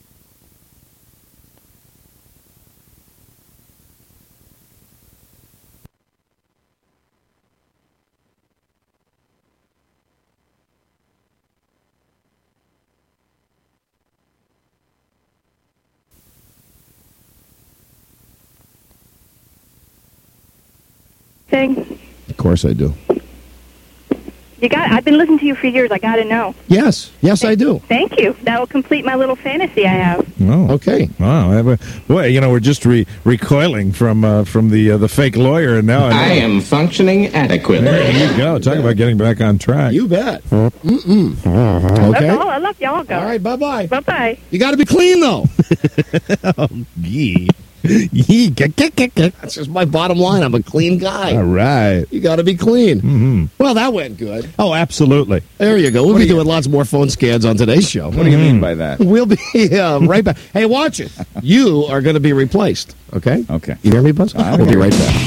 [SPEAKER 7] Thing.
[SPEAKER 4] Of course I do.
[SPEAKER 7] You got. I've been listening to you for years. I got to know.
[SPEAKER 4] Yes, yes I do.
[SPEAKER 7] Thank you. That will complete my little fantasy I have.
[SPEAKER 6] Oh,
[SPEAKER 4] okay.
[SPEAKER 6] Wow, boy, you know we're just re- recoiling from uh, from the uh, the fake lawyer, and now
[SPEAKER 21] I am functioning adequately.
[SPEAKER 6] There you go. Talk about getting back on track.
[SPEAKER 4] You bet. Mm-mm. Okay.
[SPEAKER 7] That's all. I love y'all. Go.
[SPEAKER 4] All right. Bye bye.
[SPEAKER 7] Bye bye.
[SPEAKER 4] You got to be clean though.
[SPEAKER 6] Oh, yee. Yee.
[SPEAKER 4] That's just my bottom line. I'm a clean guy.
[SPEAKER 6] All right.
[SPEAKER 4] You got to be clean.
[SPEAKER 6] Mm-hmm.
[SPEAKER 4] Well, that went good.
[SPEAKER 6] Oh, absolutely.
[SPEAKER 4] There you go. We'll be doing lots more phone scans on today's show.
[SPEAKER 9] What do you mean by that?
[SPEAKER 4] We'll be uh, right back. Hey, watch it. You are going to be replaced. Okay?
[SPEAKER 9] Okay.
[SPEAKER 4] You hear me, Buzz?
[SPEAKER 9] I
[SPEAKER 4] We'll be
[SPEAKER 9] hear
[SPEAKER 4] right
[SPEAKER 9] you.
[SPEAKER 4] back.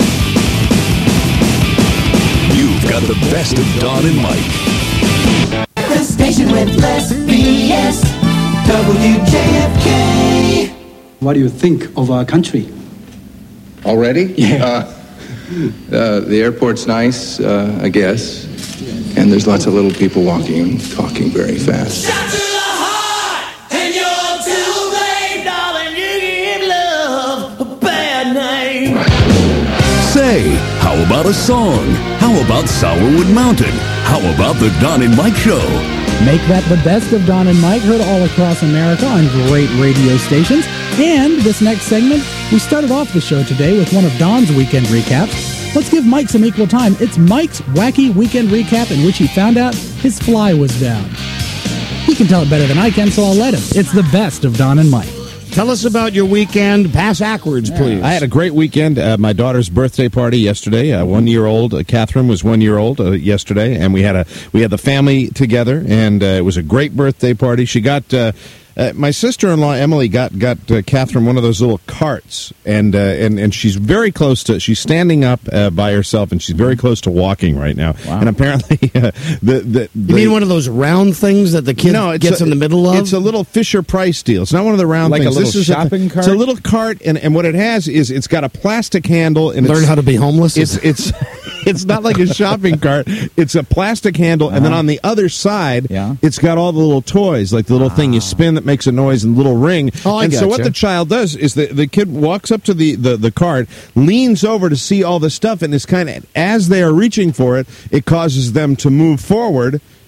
[SPEAKER 2] You've got the best of Don and Mike.
[SPEAKER 16] The station with less B S, W J F K.
[SPEAKER 18] What do you think of our country?
[SPEAKER 22] Already?
[SPEAKER 18] Yeah.
[SPEAKER 22] Uh, uh, the airport's nice, uh, I guess. And there's lots of little people walking and talking very fast.
[SPEAKER 16] And you're too late, darling. You give love a bad name.
[SPEAKER 2] Say, how about a song? How about Sourwood Mountain? How about the Don and Mike Show?
[SPEAKER 3] Make that the best of Don and Mike, heard all across America on great radio stations. And this next segment, we started off the show today with one of Don's weekend recaps. Let's give Mike some equal time. It's Mike's wacky weekend recap in which he found out his fly was down. He can tell it better than I can, so I'll let him. It's the best of Don and Mike.
[SPEAKER 4] Tell us about your weekend. Pass backwards, please.
[SPEAKER 6] I had a great weekend. Uh, my daughter's birthday party yesterday. Uh, one year old, uh, Catherine was one year old uh, yesterday, and we had a we had the family together, and uh, it was a great birthday party. She got. Uh, Uh, my sister-in-law Emily got got uh, Catherine one of those little carts, and uh, and and she's very close to. She's standing up uh, by herself, and she's very close to walking right now.
[SPEAKER 4] Wow.
[SPEAKER 6] And apparently, uh, the, the the
[SPEAKER 4] You mean one of those round things that the kid
[SPEAKER 6] no, it's
[SPEAKER 4] gets
[SPEAKER 6] a,
[SPEAKER 4] in the middle of?
[SPEAKER 6] It's a little Fisher Price deal. It's not one of the round
[SPEAKER 9] Like a
[SPEAKER 6] things.
[SPEAKER 9] little
[SPEAKER 6] this is
[SPEAKER 9] shopping
[SPEAKER 6] a,
[SPEAKER 9] cart?
[SPEAKER 6] It's a little cart, and, and what it has is it's got a plastic handle. And
[SPEAKER 4] Learn
[SPEAKER 6] it's,
[SPEAKER 4] how to be homeless?
[SPEAKER 6] It's it's it's not like a shopping cart. It's a plastic handle, and then on the other side,
[SPEAKER 9] Yeah.
[SPEAKER 6] it's got all the little toys, like the little thing you spin that makes a noise and little ring.
[SPEAKER 4] Oh, I
[SPEAKER 6] and so what
[SPEAKER 4] gotcha.
[SPEAKER 6] the child does is the, the kid walks up to the, the, the cart, leans over to see all the stuff, and is kind of, as they are reaching for it, it causes them to move forward.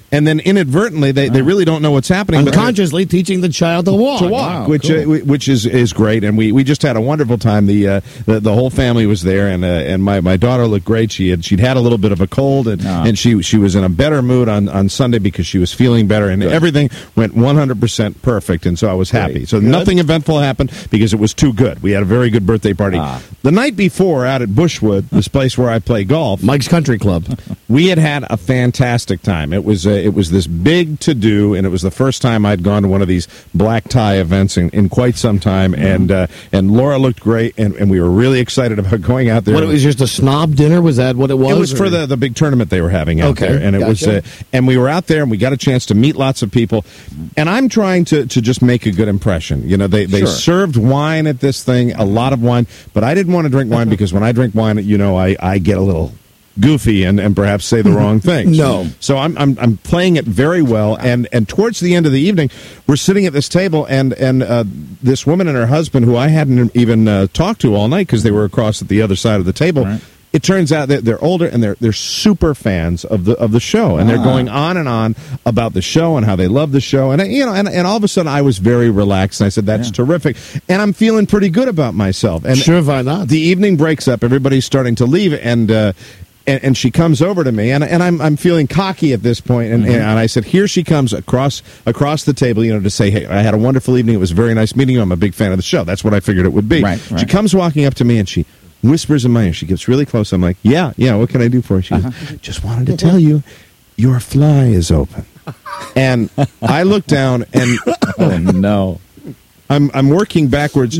[SPEAKER 6] And then inadvertently, they, they really don't know what's happening. but
[SPEAKER 4] Unconsciously teaching the child to walk.
[SPEAKER 6] to walk,
[SPEAKER 9] Wow,
[SPEAKER 6] which
[SPEAKER 9] cool.
[SPEAKER 6] uh, which is is great, and we, we just had a wonderful time. The uh, the, the whole family was there, and uh, and my, my daughter looked great. She had she'd had a little bit of a cold, and,
[SPEAKER 9] Ah.
[SPEAKER 6] and she she was in a better mood on, on Sunday because she was feeling better, and everything went one hundred percent perfect, and so I was happy.
[SPEAKER 9] Great.
[SPEAKER 6] So
[SPEAKER 9] Good.
[SPEAKER 6] nothing eventful happened because it was too good. We had a very good birthday party.
[SPEAKER 9] Ah.
[SPEAKER 6] The night before, out at Bushwood, this place where I play golf,
[SPEAKER 4] Mike's Country Club.
[SPEAKER 6] we had had a fantastic time. It was uh, it was this big to do, and it was the first time I'd gone to one of these black tie events in, in quite some time.
[SPEAKER 4] Mm-hmm.
[SPEAKER 6] And uh, and Laura looked great, and, and we were really excited about going out there.
[SPEAKER 4] What, it was just a snob dinner? Was that what it was?
[SPEAKER 6] It was for
[SPEAKER 4] or-
[SPEAKER 6] the, the big tournament they were having out
[SPEAKER 4] Okay,
[SPEAKER 6] there, and it was
[SPEAKER 4] gotcha.
[SPEAKER 6] uh, and we were out there, and we got a chance to meet lots of people. And I'm trying to, to just make a good impression. You know, they they
[SPEAKER 9] Sure.
[SPEAKER 6] served wine at this thing, a lot of wine, but I didn't want to drink wine because when I drink wine, you know, I, I get a little goofy and, and perhaps say the wrong things.
[SPEAKER 4] No.
[SPEAKER 6] So I'm I'm I'm playing it very well, and and towards the end of the evening, we're sitting at this table, and and uh, this woman and her husband, who I hadn't even uh, talked to all night because they were across at the other side of the table.
[SPEAKER 9] Right.
[SPEAKER 6] It turns out that they're older and they're they're super fans of the of the show, and they're
[SPEAKER 9] Ah.
[SPEAKER 6] going on and on about the show and how they love the show, and you know, and, and all of a sudden I was very relaxed, and I said that's
[SPEAKER 9] Yeah.
[SPEAKER 6] terrific, and I'm feeling pretty good about myself. And
[SPEAKER 4] Sure, why not?
[SPEAKER 6] the evening breaks up, everybody's starting to leave, and uh, and, and she comes over to me, and and I'm I'm feeling cocky at this point, and, and I said, here she comes across across the table, you know, to say, hey, I had a wonderful evening. It was very nice meeting you. I'm a big fan of the show. That's what I figured it would be.
[SPEAKER 9] Right,
[SPEAKER 6] She
[SPEAKER 9] right.
[SPEAKER 6] comes walking up to me, and she whispers in my ear. She gets really close. I'm like, yeah, yeah. What can I do for you? She goes, just wanted to tell you, your fly is open. And I look down, and
[SPEAKER 9] Oh, no.
[SPEAKER 6] I'm I'm working backwards.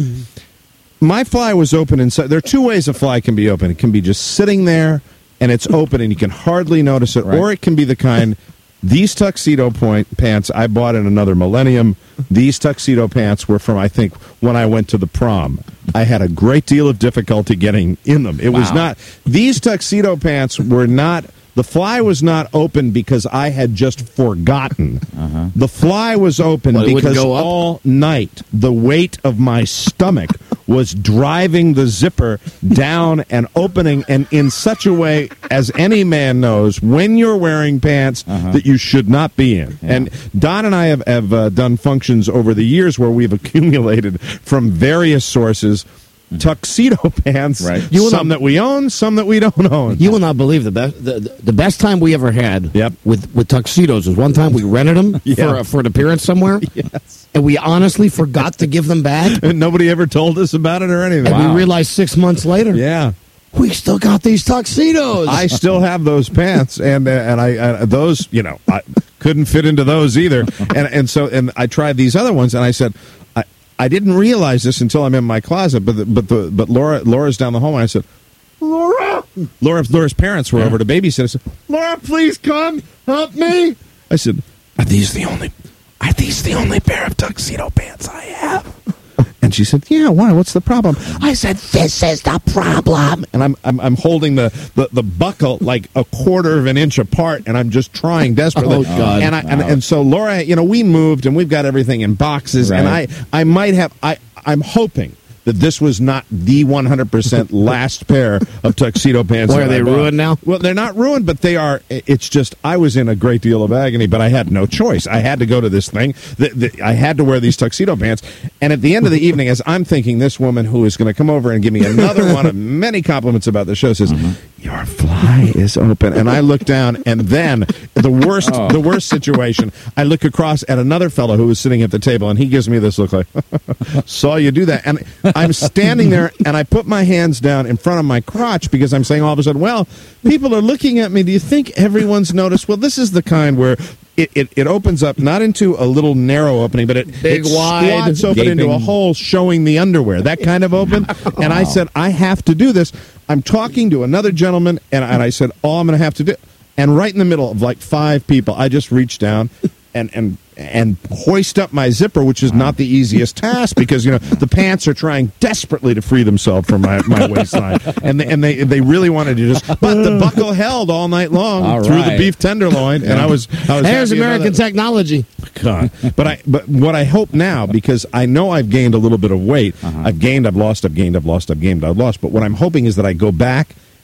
[SPEAKER 6] My fly was open inside. There are two ways a fly can be open. It can be just sitting there and it's open and you can hardly notice it,
[SPEAKER 9] Right.
[SPEAKER 6] or it can be the kind. These tuxedo point pants I bought in another millennium. These tuxedo pants were from, I think, when I went to the prom. I had a great deal of difficulty getting in them. It was
[SPEAKER 9] Wow.
[SPEAKER 6] not. These tuxedo pants were not. The fly was not open because I had just forgotten.
[SPEAKER 9] Uh-huh.
[SPEAKER 6] The fly was open
[SPEAKER 4] Well, it wouldn't
[SPEAKER 6] because
[SPEAKER 4] go up?
[SPEAKER 6] all night the weight of my stomach was driving the zipper down and opening, and in such a way, as any man knows, when you're wearing pants
[SPEAKER 9] Uh-huh.
[SPEAKER 6] that you should not be in.
[SPEAKER 9] Yeah.
[SPEAKER 6] And Don and I have, have uh, done functions over the years where we've accumulated from various sources tuxedo pants,
[SPEAKER 9] Right.
[SPEAKER 4] You will
[SPEAKER 6] some
[SPEAKER 4] not-
[SPEAKER 6] that we own, some that we don't own.
[SPEAKER 4] You will not believe the best. The, the best time we ever had
[SPEAKER 6] Yep.
[SPEAKER 4] with, with tuxedos was one time we rented them
[SPEAKER 6] Yeah.
[SPEAKER 4] for, a, for an appearance somewhere,
[SPEAKER 6] Yes.
[SPEAKER 4] and we honestly forgot to give them back.
[SPEAKER 6] And nobody ever told us about it or anything.
[SPEAKER 4] And we realized six months later,
[SPEAKER 6] Yeah.
[SPEAKER 4] we still got these tuxedos.
[SPEAKER 6] I still have those pants, and uh, and I uh, those you know I couldn't fit into those either, and and so and I tried these other ones, and I said I I didn't realize this until I'm in my closet, but the, but the but Laura Laura's down the hall, and I said, Laura, Laura Laura's parents were over to babysit. I said, Laura, please come help me. I said, are these the only are these the only pair of tuxedo pants I have? And she said, yeah, why? What's the problem? I said, this is the problem. And I'm I'm, I'm holding the, the, the buckle like a quarter of an inch apart, and I'm just trying desperately.
[SPEAKER 4] Oh, God.
[SPEAKER 6] And, I, and, and so, Laura, you know, we moved, and we've got everything in boxes, and I,
[SPEAKER 9] Right.
[SPEAKER 6] I might have, I, I'm hoping that this was not the one hundred percent last pair of tuxedo pants.
[SPEAKER 4] Why,
[SPEAKER 6] that
[SPEAKER 4] are
[SPEAKER 6] I
[SPEAKER 4] they
[SPEAKER 6] bought.
[SPEAKER 4] ruined now?
[SPEAKER 6] Well, they're not ruined, but they are. It's just I was in a great deal of agony, but I had no choice. I had to go to this thing. The, the, I had to wear these tuxedo pants. And at the end of the evening, as I'm thinking, this woman who is going to come over and give me another one of many compliments about the show says, "Your fly is open." And I look down, and then the worst,
[SPEAKER 9] Oh.
[SPEAKER 6] the worst situation. I look across at another fellow who was sitting at the table, and he gives me this look like, "Saw you do that." And I'm standing there, and I put my hands down in front of my crotch because I'm saying all of a sudden, well, people are looking at me. Do you think everyone's noticed? Well, this is the kind where it, it, it opens up not into a little narrow opening, but it,
[SPEAKER 4] Big,
[SPEAKER 6] it
[SPEAKER 4] wide,
[SPEAKER 6] squats open into a
[SPEAKER 9] gaping.
[SPEAKER 6] hole showing the underwear, that kind of open. And I said, I have to do this. I'm talking to another gentleman, and, and I said, all I'm going to have to do. And right in the middle of like five people, I just reached down and and and hoist up my zipper, which is not the easiest task because, you know, the pants are trying desperately to free themselves from my, my waistline. And they, and they they really wanted to just, but the buckle held all night long
[SPEAKER 9] All
[SPEAKER 6] through the
[SPEAKER 9] right.
[SPEAKER 6] beef tenderloin, and I was I was
[SPEAKER 4] There's
[SPEAKER 6] happy about
[SPEAKER 4] American
[SPEAKER 6] it.
[SPEAKER 4] technology.
[SPEAKER 6] God. But I but what I hope now, because I know I've gained a little bit of weight. I've gained, I've lost, I've gained, I've lost, I've gained, I've lost. But what I'm hoping is that I go back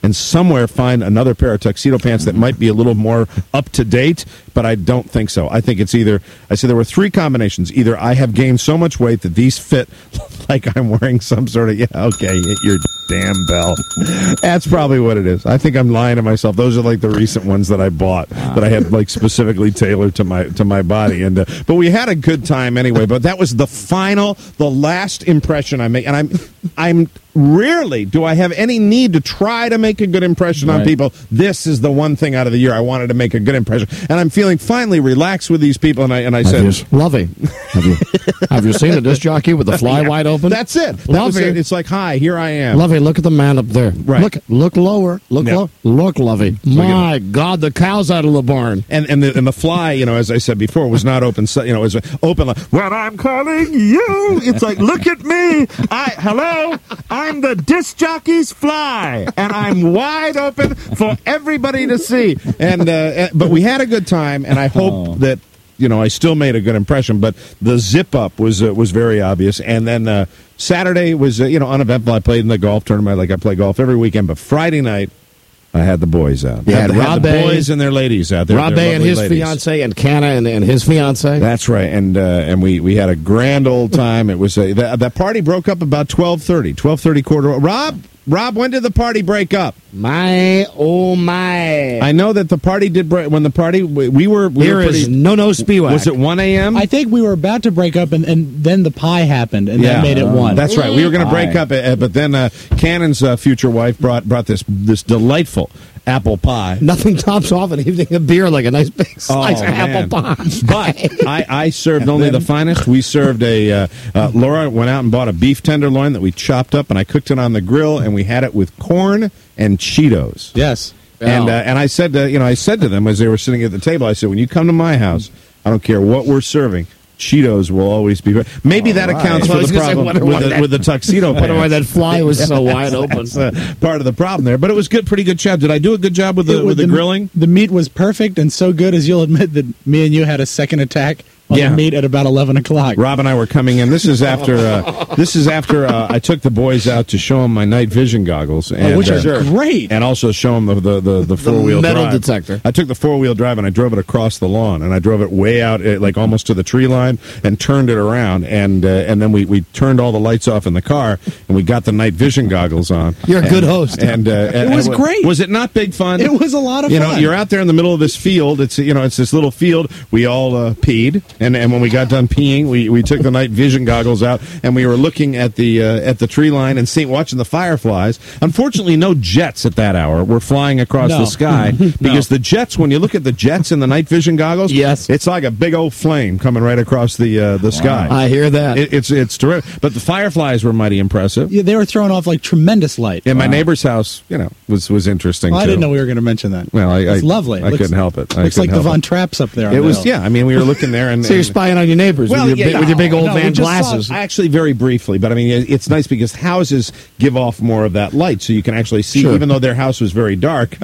[SPEAKER 6] and somewhere find another pair of tuxedo pants that might be a little more up to date, but I don't think so. I think it's either, I said there were three combinations. Either I have gained so much weight that these fit like I'm wearing some sort of, yeah, okay, hit your damn bell. That's probably what it is. I think I'm lying to myself. Those are like the recent ones that I bought that I had like specifically tailored to my to my body. And uh, but we had a good time anyway. But that was the final, the last impression I made, and I'm I'm rarely do I have any need to try to make a good impression on
[SPEAKER 4] Right.
[SPEAKER 6] people. This is the one thing out of the year I wanted to make a good impression, and I'm feeling finally relaxed with these people. And I and I
[SPEAKER 4] Have
[SPEAKER 6] said,
[SPEAKER 4] you, Lovey, have you have you seen a disc jockey with the fly
[SPEAKER 6] Yeah,
[SPEAKER 4] wide open?
[SPEAKER 6] That's it. That was
[SPEAKER 4] Lovey.
[SPEAKER 6] it. It's like, hi, here I am.
[SPEAKER 4] Lovey, look at the man up there.
[SPEAKER 6] Right.
[SPEAKER 4] Look, look lower. Look,
[SPEAKER 6] Yeah.
[SPEAKER 4] low. Look, Lovey. My God, the cow's out of the barn.
[SPEAKER 6] And and the and the fly, you know, as I said before, was not open. So, you know, it was open. Like, when I'm calling you, it's like, look at me. I hello, I'm the disc jockey's fly, and I'm wide open for everybody to see. And uh, but we had a good time, and I hope
[SPEAKER 4] Oh.
[SPEAKER 6] that. You know, I still made a good impression, but the zip up was uh, was very obvious. And then uh, Saturday was uh, you know uneventful. I played in the golf tournament, like I play golf every weekend. But Friday night, I had the boys out.
[SPEAKER 4] You
[SPEAKER 6] had,
[SPEAKER 4] had
[SPEAKER 6] had
[SPEAKER 4] Rob
[SPEAKER 6] the
[SPEAKER 4] A.
[SPEAKER 6] boys and their ladies out there.
[SPEAKER 4] Rob
[SPEAKER 6] their
[SPEAKER 4] A and
[SPEAKER 6] lovely
[SPEAKER 4] his
[SPEAKER 6] ladies.
[SPEAKER 4] fiance, and Canna and, and his fiance.
[SPEAKER 6] That's right, and uh, and we, we had a grand old time. It was a, that, that party broke up about twelve thirty, twelve thirty quarter. Rob, Rob, when did the party break up?
[SPEAKER 4] My oh my!
[SPEAKER 6] I know that the party did break. When the party we, we were we
[SPEAKER 4] Here
[SPEAKER 6] were
[SPEAKER 4] is
[SPEAKER 6] pretty,
[SPEAKER 4] no no Spiewak.
[SPEAKER 6] Was it one a.m.?
[SPEAKER 3] I think we were about to break up, and, and then the pie happened, and that made it one.
[SPEAKER 6] That's right. We were going to break
[SPEAKER 3] Pie.
[SPEAKER 6] up, uh, but then uh, Cannon's uh, future wife brought brought this this delightful apple pie.
[SPEAKER 4] Nothing tops off an evening of beer like a nice big slice
[SPEAKER 6] Oh,
[SPEAKER 4] of
[SPEAKER 6] man.
[SPEAKER 4] apple pie.
[SPEAKER 6] But I, I served only the finest. We served a uh, uh, Laura went out and bought a beef tenderloin that we chopped up, and I cooked it on the grill, and we had it with corn and Cheetos.
[SPEAKER 3] Yes.
[SPEAKER 6] And uh, and I said to, you know I said to them as they were sitting at the table, I said, when you come to my house, I don't care what we're serving, Cheetos will always be. Maybe that
[SPEAKER 4] All right.
[SPEAKER 6] accounts
[SPEAKER 4] I
[SPEAKER 6] for
[SPEAKER 4] was
[SPEAKER 6] the
[SPEAKER 4] gonna say,
[SPEAKER 6] problem
[SPEAKER 4] wonder
[SPEAKER 6] with
[SPEAKER 4] why
[SPEAKER 6] the,
[SPEAKER 4] that-
[SPEAKER 6] with the tuxedo
[SPEAKER 4] I wonder
[SPEAKER 6] pants.
[SPEAKER 4] why that fly was so wide open.
[SPEAKER 6] That's uh, part of the problem there. But it was good, pretty good job. Did I do a good job with the
[SPEAKER 3] It-
[SPEAKER 6] with the grilling?
[SPEAKER 3] The meat was perfect, and so good as you'll admit that me and you had a second attack on
[SPEAKER 6] Yeah.
[SPEAKER 3] the meat at about eleven o'clock.
[SPEAKER 6] Rob and I were coming in. This is after. Uh, this is after uh, I took the boys out to show them my night vision goggles, and,
[SPEAKER 3] which is
[SPEAKER 6] uh,
[SPEAKER 3] great.
[SPEAKER 6] and also show them the the, the, the four wheel
[SPEAKER 4] metal
[SPEAKER 6] drive.
[SPEAKER 4] detector.
[SPEAKER 6] I took the four wheel drive and I drove it across the lawn, and I drove it way out, uh, like almost to the tree line, and turned it around, and uh, and then we, we turned all the lights off in the car, and we got the night vision goggles on.
[SPEAKER 4] You're a
[SPEAKER 6] And-
[SPEAKER 4] good host.
[SPEAKER 6] and uh,
[SPEAKER 3] It was
[SPEAKER 6] and-
[SPEAKER 3] great.
[SPEAKER 6] Was it not big fun?
[SPEAKER 3] It was a lot of
[SPEAKER 6] you
[SPEAKER 3] fun.
[SPEAKER 6] know, you're out there in the middle of this field. It's you know, it's this little field. We all uh, peed, and and when we got done peeing, we, we took the night vision goggles out, and we were looking at the uh, at the tree line and seeing watching the fireflies. Unfortunately, no jets at that hour were flying across
[SPEAKER 3] No.
[SPEAKER 6] the sky because the jets, when you look at the jets in the night vision goggles,
[SPEAKER 4] Yes.
[SPEAKER 6] it's like a big old flame coming right across the uh, the sky.
[SPEAKER 4] I hear that.
[SPEAKER 6] It, it's it's terrific, but the fireflies were mighty impressive.
[SPEAKER 3] Yeah, they were throwing off like tremendous light.
[SPEAKER 6] And my neighbor's house, you know, was was interesting.
[SPEAKER 3] Well, I
[SPEAKER 6] too.
[SPEAKER 3] didn't know we were going to mention that.
[SPEAKER 6] Well, I,
[SPEAKER 3] It's
[SPEAKER 6] I,
[SPEAKER 3] lovely.
[SPEAKER 6] I
[SPEAKER 3] Looks-
[SPEAKER 6] couldn't help it. I
[SPEAKER 3] Looks like
[SPEAKER 6] couldn't
[SPEAKER 3] the
[SPEAKER 6] help
[SPEAKER 3] Von
[SPEAKER 6] it.
[SPEAKER 3] Trapps up there. on
[SPEAKER 6] It
[SPEAKER 3] the
[SPEAKER 6] was,
[SPEAKER 3] hill.
[SPEAKER 6] yeah. I mean, we were looking there, and
[SPEAKER 4] So you're
[SPEAKER 6] and-
[SPEAKER 4] spying on your neighbors
[SPEAKER 6] Well,
[SPEAKER 4] with, your
[SPEAKER 6] yeah,
[SPEAKER 4] big, with your big
[SPEAKER 6] no,
[SPEAKER 4] old
[SPEAKER 6] no, we
[SPEAKER 4] man
[SPEAKER 6] just saw-
[SPEAKER 4] glasses.
[SPEAKER 6] actually, very briefly, but I mean, it- it's nice because houses give off more of that light, so you can actually see.
[SPEAKER 4] Sure.
[SPEAKER 6] Even though their house was very dark,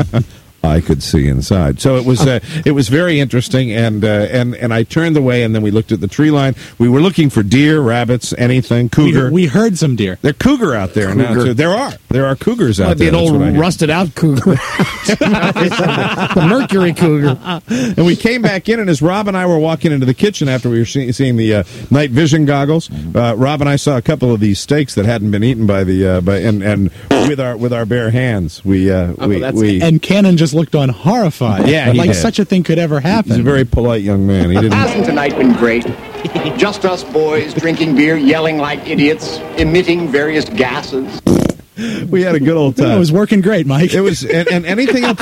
[SPEAKER 6] I could see inside. So it was uh, it was very interesting, and uh, and and I turned away, and then we looked at the tree line. We were looking for deer, rabbits, anything,
[SPEAKER 3] We,
[SPEAKER 6] cougar.
[SPEAKER 3] we heard some deer.
[SPEAKER 6] They're cougar out there now.
[SPEAKER 4] Cougar.
[SPEAKER 6] Too. There are there are cougars out
[SPEAKER 4] Might be
[SPEAKER 6] there.
[SPEAKER 4] an
[SPEAKER 6] That's
[SPEAKER 4] old
[SPEAKER 6] what I hear.
[SPEAKER 4] rusted out cougar. the Mercury cougar.
[SPEAKER 6] And we came back in, and as Rob and I were walking into the kitchen after we were see- seeing the uh, night vision goggles, uh, Rob and I saw a couple of these steaks that hadn't been eaten by the uh, by and, and with our with our bare hands, we uh, we,
[SPEAKER 4] that's-
[SPEAKER 6] we
[SPEAKER 3] And Cannon just looked on horrified.
[SPEAKER 6] Yeah, he
[SPEAKER 3] like
[SPEAKER 6] did.
[SPEAKER 3] such a thing could ever happen.
[SPEAKER 6] he's a very polite young man. He didn't.
[SPEAKER 21] Hasn't tonight been great? Just us boys drinking beer, yelling like idiots, emitting various gases.
[SPEAKER 6] We had a good old
[SPEAKER 3] Yeah,
[SPEAKER 6] time.
[SPEAKER 3] it was working great, Mike.
[SPEAKER 6] It was and, and anything else.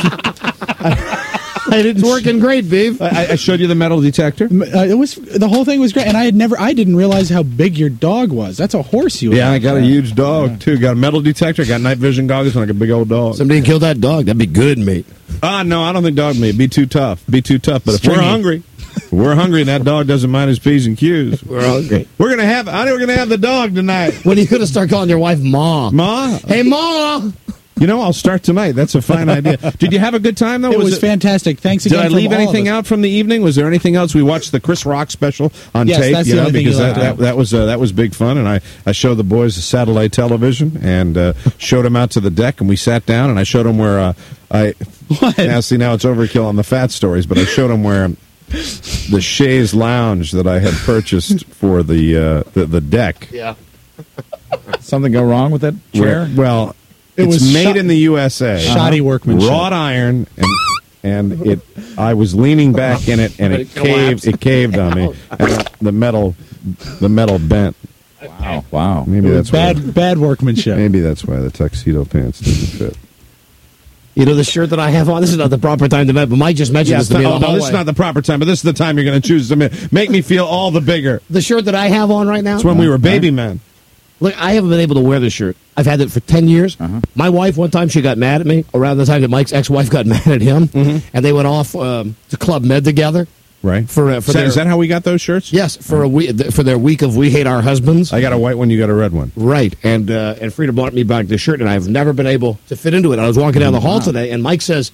[SPEAKER 4] It's working great, Beef.
[SPEAKER 6] I, I showed you the metal detector.
[SPEAKER 3] Uh, it was the whole thing was great, and I had never, I didn't realize how big your dog was. That's a horse you.
[SPEAKER 6] Yeah,
[SPEAKER 3] have.
[SPEAKER 6] I got a huge dog too. Got a metal detector. Got night vision goggles, and like a big old dog.
[SPEAKER 4] Somebody kill that dog. That'd be good, mate.
[SPEAKER 6] Ah, no, I don't think dog meat. Be too tough. Be too tough. But if
[SPEAKER 4] Stringy.
[SPEAKER 6] we're hungry, if we're hungry, and that dog doesn't mind his P's and Q's.
[SPEAKER 4] We're hungry.
[SPEAKER 6] We're gonna have. I think we're gonna have the dog tonight.
[SPEAKER 4] When are you going to start calling your wife Ma?
[SPEAKER 6] Ma,
[SPEAKER 4] Hey, Ma!
[SPEAKER 6] You know, I'll start tonight. That's a fine idea. Did you have a good time, though?
[SPEAKER 3] It was, was it, fantastic. Thanks again.
[SPEAKER 6] Did I leave
[SPEAKER 3] from
[SPEAKER 6] anything out from the evening? Was there anything else? We watched the Chris Rock special on
[SPEAKER 3] yes,
[SPEAKER 6] tape,
[SPEAKER 3] that's
[SPEAKER 6] you
[SPEAKER 3] the
[SPEAKER 6] know,
[SPEAKER 3] only
[SPEAKER 6] because
[SPEAKER 3] thing you
[SPEAKER 6] that, that, that was uh, that was big fun. And I, I showed the boys the satellite television and uh, showed them out to the deck, and we sat down, and I showed them where uh, I.
[SPEAKER 3] What?
[SPEAKER 6] Now, see, now it's overkill on the fat stories, but I showed them where the chaise lounge that I had purchased for the uh, the, the deck.
[SPEAKER 4] Yeah.
[SPEAKER 9] Something go wrong with that chair?
[SPEAKER 6] Where, well.
[SPEAKER 3] It
[SPEAKER 6] it's
[SPEAKER 3] was
[SPEAKER 6] made
[SPEAKER 3] shot,
[SPEAKER 6] in the U S A.
[SPEAKER 3] Shoddy workmanship.
[SPEAKER 6] Wrought iron, and and it. I was leaning back in it, and it,
[SPEAKER 4] it
[SPEAKER 6] caved. It caved on me, and the metal, the metal bent.
[SPEAKER 9] Wow! Wow!
[SPEAKER 6] Maybe that's
[SPEAKER 3] bad.
[SPEAKER 6] why,
[SPEAKER 3] bad workmanship.
[SPEAKER 6] Maybe that's why the tuxedo pants didn't fit.
[SPEAKER 4] You know the shirt that I have on. This is not the proper time tonight, but Mike just mentioned
[SPEAKER 6] Yeah,
[SPEAKER 4] this to me.
[SPEAKER 6] not,
[SPEAKER 4] in the
[SPEAKER 6] oh, no, this is
[SPEAKER 4] hallway.
[SPEAKER 6] not the proper time, but this is the time you're going to choose to make, make me feel all the bigger.
[SPEAKER 4] The shirt that I have on right now.
[SPEAKER 6] It's when we were baby men.
[SPEAKER 4] Look, I haven't been able to wear this shirt. I've had it for ten years.
[SPEAKER 9] Uh-huh.
[SPEAKER 4] My wife, one time, she got mad at me around the time that Mike's ex-wife got mad at him,
[SPEAKER 6] mm-hmm.
[SPEAKER 4] and they went off um, to Club Med together.
[SPEAKER 6] Right.
[SPEAKER 4] For, uh, for
[SPEAKER 6] is, that,
[SPEAKER 4] their,
[SPEAKER 6] is that how we got those shirts?
[SPEAKER 4] Yes, for a week, for their week of We Hate Our Husbands.
[SPEAKER 6] I got a white one, you got a red one.
[SPEAKER 4] Right, and uh, and Frida bought me back the shirt, and I've never been able to fit into it. I was walking down the hall
[SPEAKER 9] Wow.
[SPEAKER 4] today, and Mike says,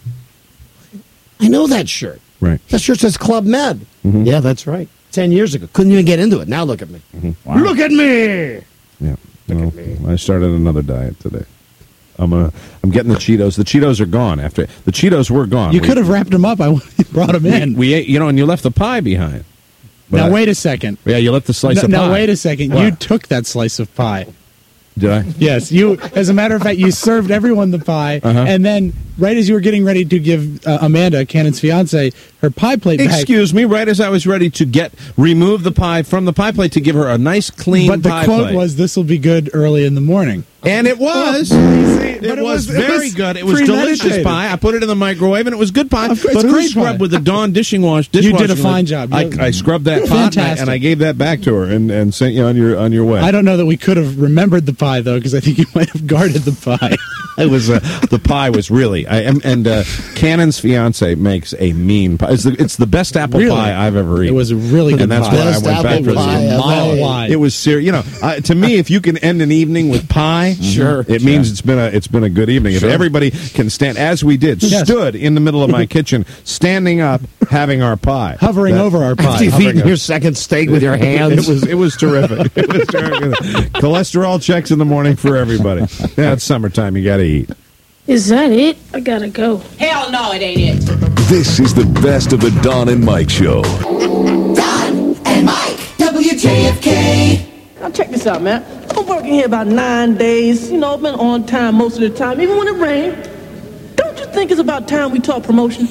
[SPEAKER 4] I know that shirt.
[SPEAKER 6] Right.
[SPEAKER 4] That shirt says Club Med.
[SPEAKER 6] Mm-hmm.
[SPEAKER 4] Yeah, that's right. Ten years ago. Couldn't even get into it. Now look at me.
[SPEAKER 6] Mm-hmm.
[SPEAKER 9] Wow.
[SPEAKER 4] Look at me!
[SPEAKER 6] Yeah. Well, I started another diet today. I'm uh, I'm getting the Cheetos. The Cheetos are gone after the Cheetos were gone.
[SPEAKER 3] You
[SPEAKER 6] we,
[SPEAKER 3] could have wrapped them up. I brought them in.
[SPEAKER 6] We, we ate, you know, and you left the pie behind. But
[SPEAKER 3] now
[SPEAKER 6] I,
[SPEAKER 3] wait a second.
[SPEAKER 6] Yeah, you left the slice
[SPEAKER 3] no,
[SPEAKER 6] of pie.
[SPEAKER 3] Now wait a second.
[SPEAKER 6] What?
[SPEAKER 3] You took that slice of pie.
[SPEAKER 6] Did I?
[SPEAKER 3] Yes, you. As a matter of fact, you served everyone the pie,
[SPEAKER 6] uh-huh.
[SPEAKER 3] and then right as you were getting ready to give uh, Amanda, Cannon's fiance, her pie plate back.
[SPEAKER 6] Excuse me, right as I was ready to get remove the pie from the pie plate to give her a nice clean
[SPEAKER 3] But the
[SPEAKER 6] pie
[SPEAKER 3] quote
[SPEAKER 6] plate.
[SPEAKER 3] was, "This will be good early in the morning."
[SPEAKER 6] And it was.
[SPEAKER 3] Oh,
[SPEAKER 6] it,
[SPEAKER 3] it
[SPEAKER 6] was
[SPEAKER 3] was- it
[SPEAKER 6] very
[SPEAKER 3] was
[SPEAKER 6] good. It was delicious
[SPEAKER 3] premeditated.
[SPEAKER 6] pie. I put it in the microwave, and it was good pie.
[SPEAKER 3] Of course,
[SPEAKER 6] But
[SPEAKER 3] it's
[SPEAKER 6] who
[SPEAKER 3] great
[SPEAKER 6] scrubbed
[SPEAKER 3] pie.
[SPEAKER 6] with the Dawn dishing wash?
[SPEAKER 3] You
[SPEAKER 6] dishwashing
[SPEAKER 3] did a fine
[SPEAKER 6] liquid?
[SPEAKER 3] job.
[SPEAKER 6] I,
[SPEAKER 3] You-
[SPEAKER 6] I scrubbed that pot, and I,
[SPEAKER 3] Fantastic.
[SPEAKER 6] and I gave that back to her and, and sent you on your on your way.
[SPEAKER 3] I don't know that we could have remembered the pie though, because I think you might have guarded the pie.
[SPEAKER 6] It was uh, the pie was really I am and uh, Cannon's fiance makes a mean pie. It's the, it's the best apple
[SPEAKER 3] Really?
[SPEAKER 6] pie I've ever eaten.
[SPEAKER 3] It was a really good
[SPEAKER 6] and that's
[SPEAKER 3] pie.
[SPEAKER 6] why I
[SPEAKER 4] Best
[SPEAKER 6] went back
[SPEAKER 4] apple
[SPEAKER 6] for
[SPEAKER 4] pie
[SPEAKER 6] it.
[SPEAKER 4] ever.
[SPEAKER 3] Mile wide.
[SPEAKER 6] It was serious. You know, uh, to me, if you can end an evening with pie,
[SPEAKER 4] Sure.
[SPEAKER 6] it means it's been a it's been a good evening. If everybody can stand as we did,
[SPEAKER 3] Yes.
[SPEAKER 6] stood in the middle of my kitchen, standing up, having our pie,
[SPEAKER 3] Hovering
[SPEAKER 6] That-
[SPEAKER 3] over our pie.
[SPEAKER 4] After you've
[SPEAKER 6] Hovering
[SPEAKER 4] eaten
[SPEAKER 6] over-
[SPEAKER 4] your second steak with your hands.
[SPEAKER 6] It was it was terrific. It was terrific. Cholesterol checks in the morning for everybody. Yeah, it's summertime. You got to eat.
[SPEAKER 1] Is that it? I gotta go.
[SPEAKER 8] Hell no, it ain't it.
[SPEAKER 2] This is the best of the Don and Mike Show.
[SPEAKER 16] Don and Mike, W J F K.
[SPEAKER 8] Now check this out, man. I'm working here about nine days. You know, I've been on time most of the time, even when it rained. Don't you think it's about time we talk promotion?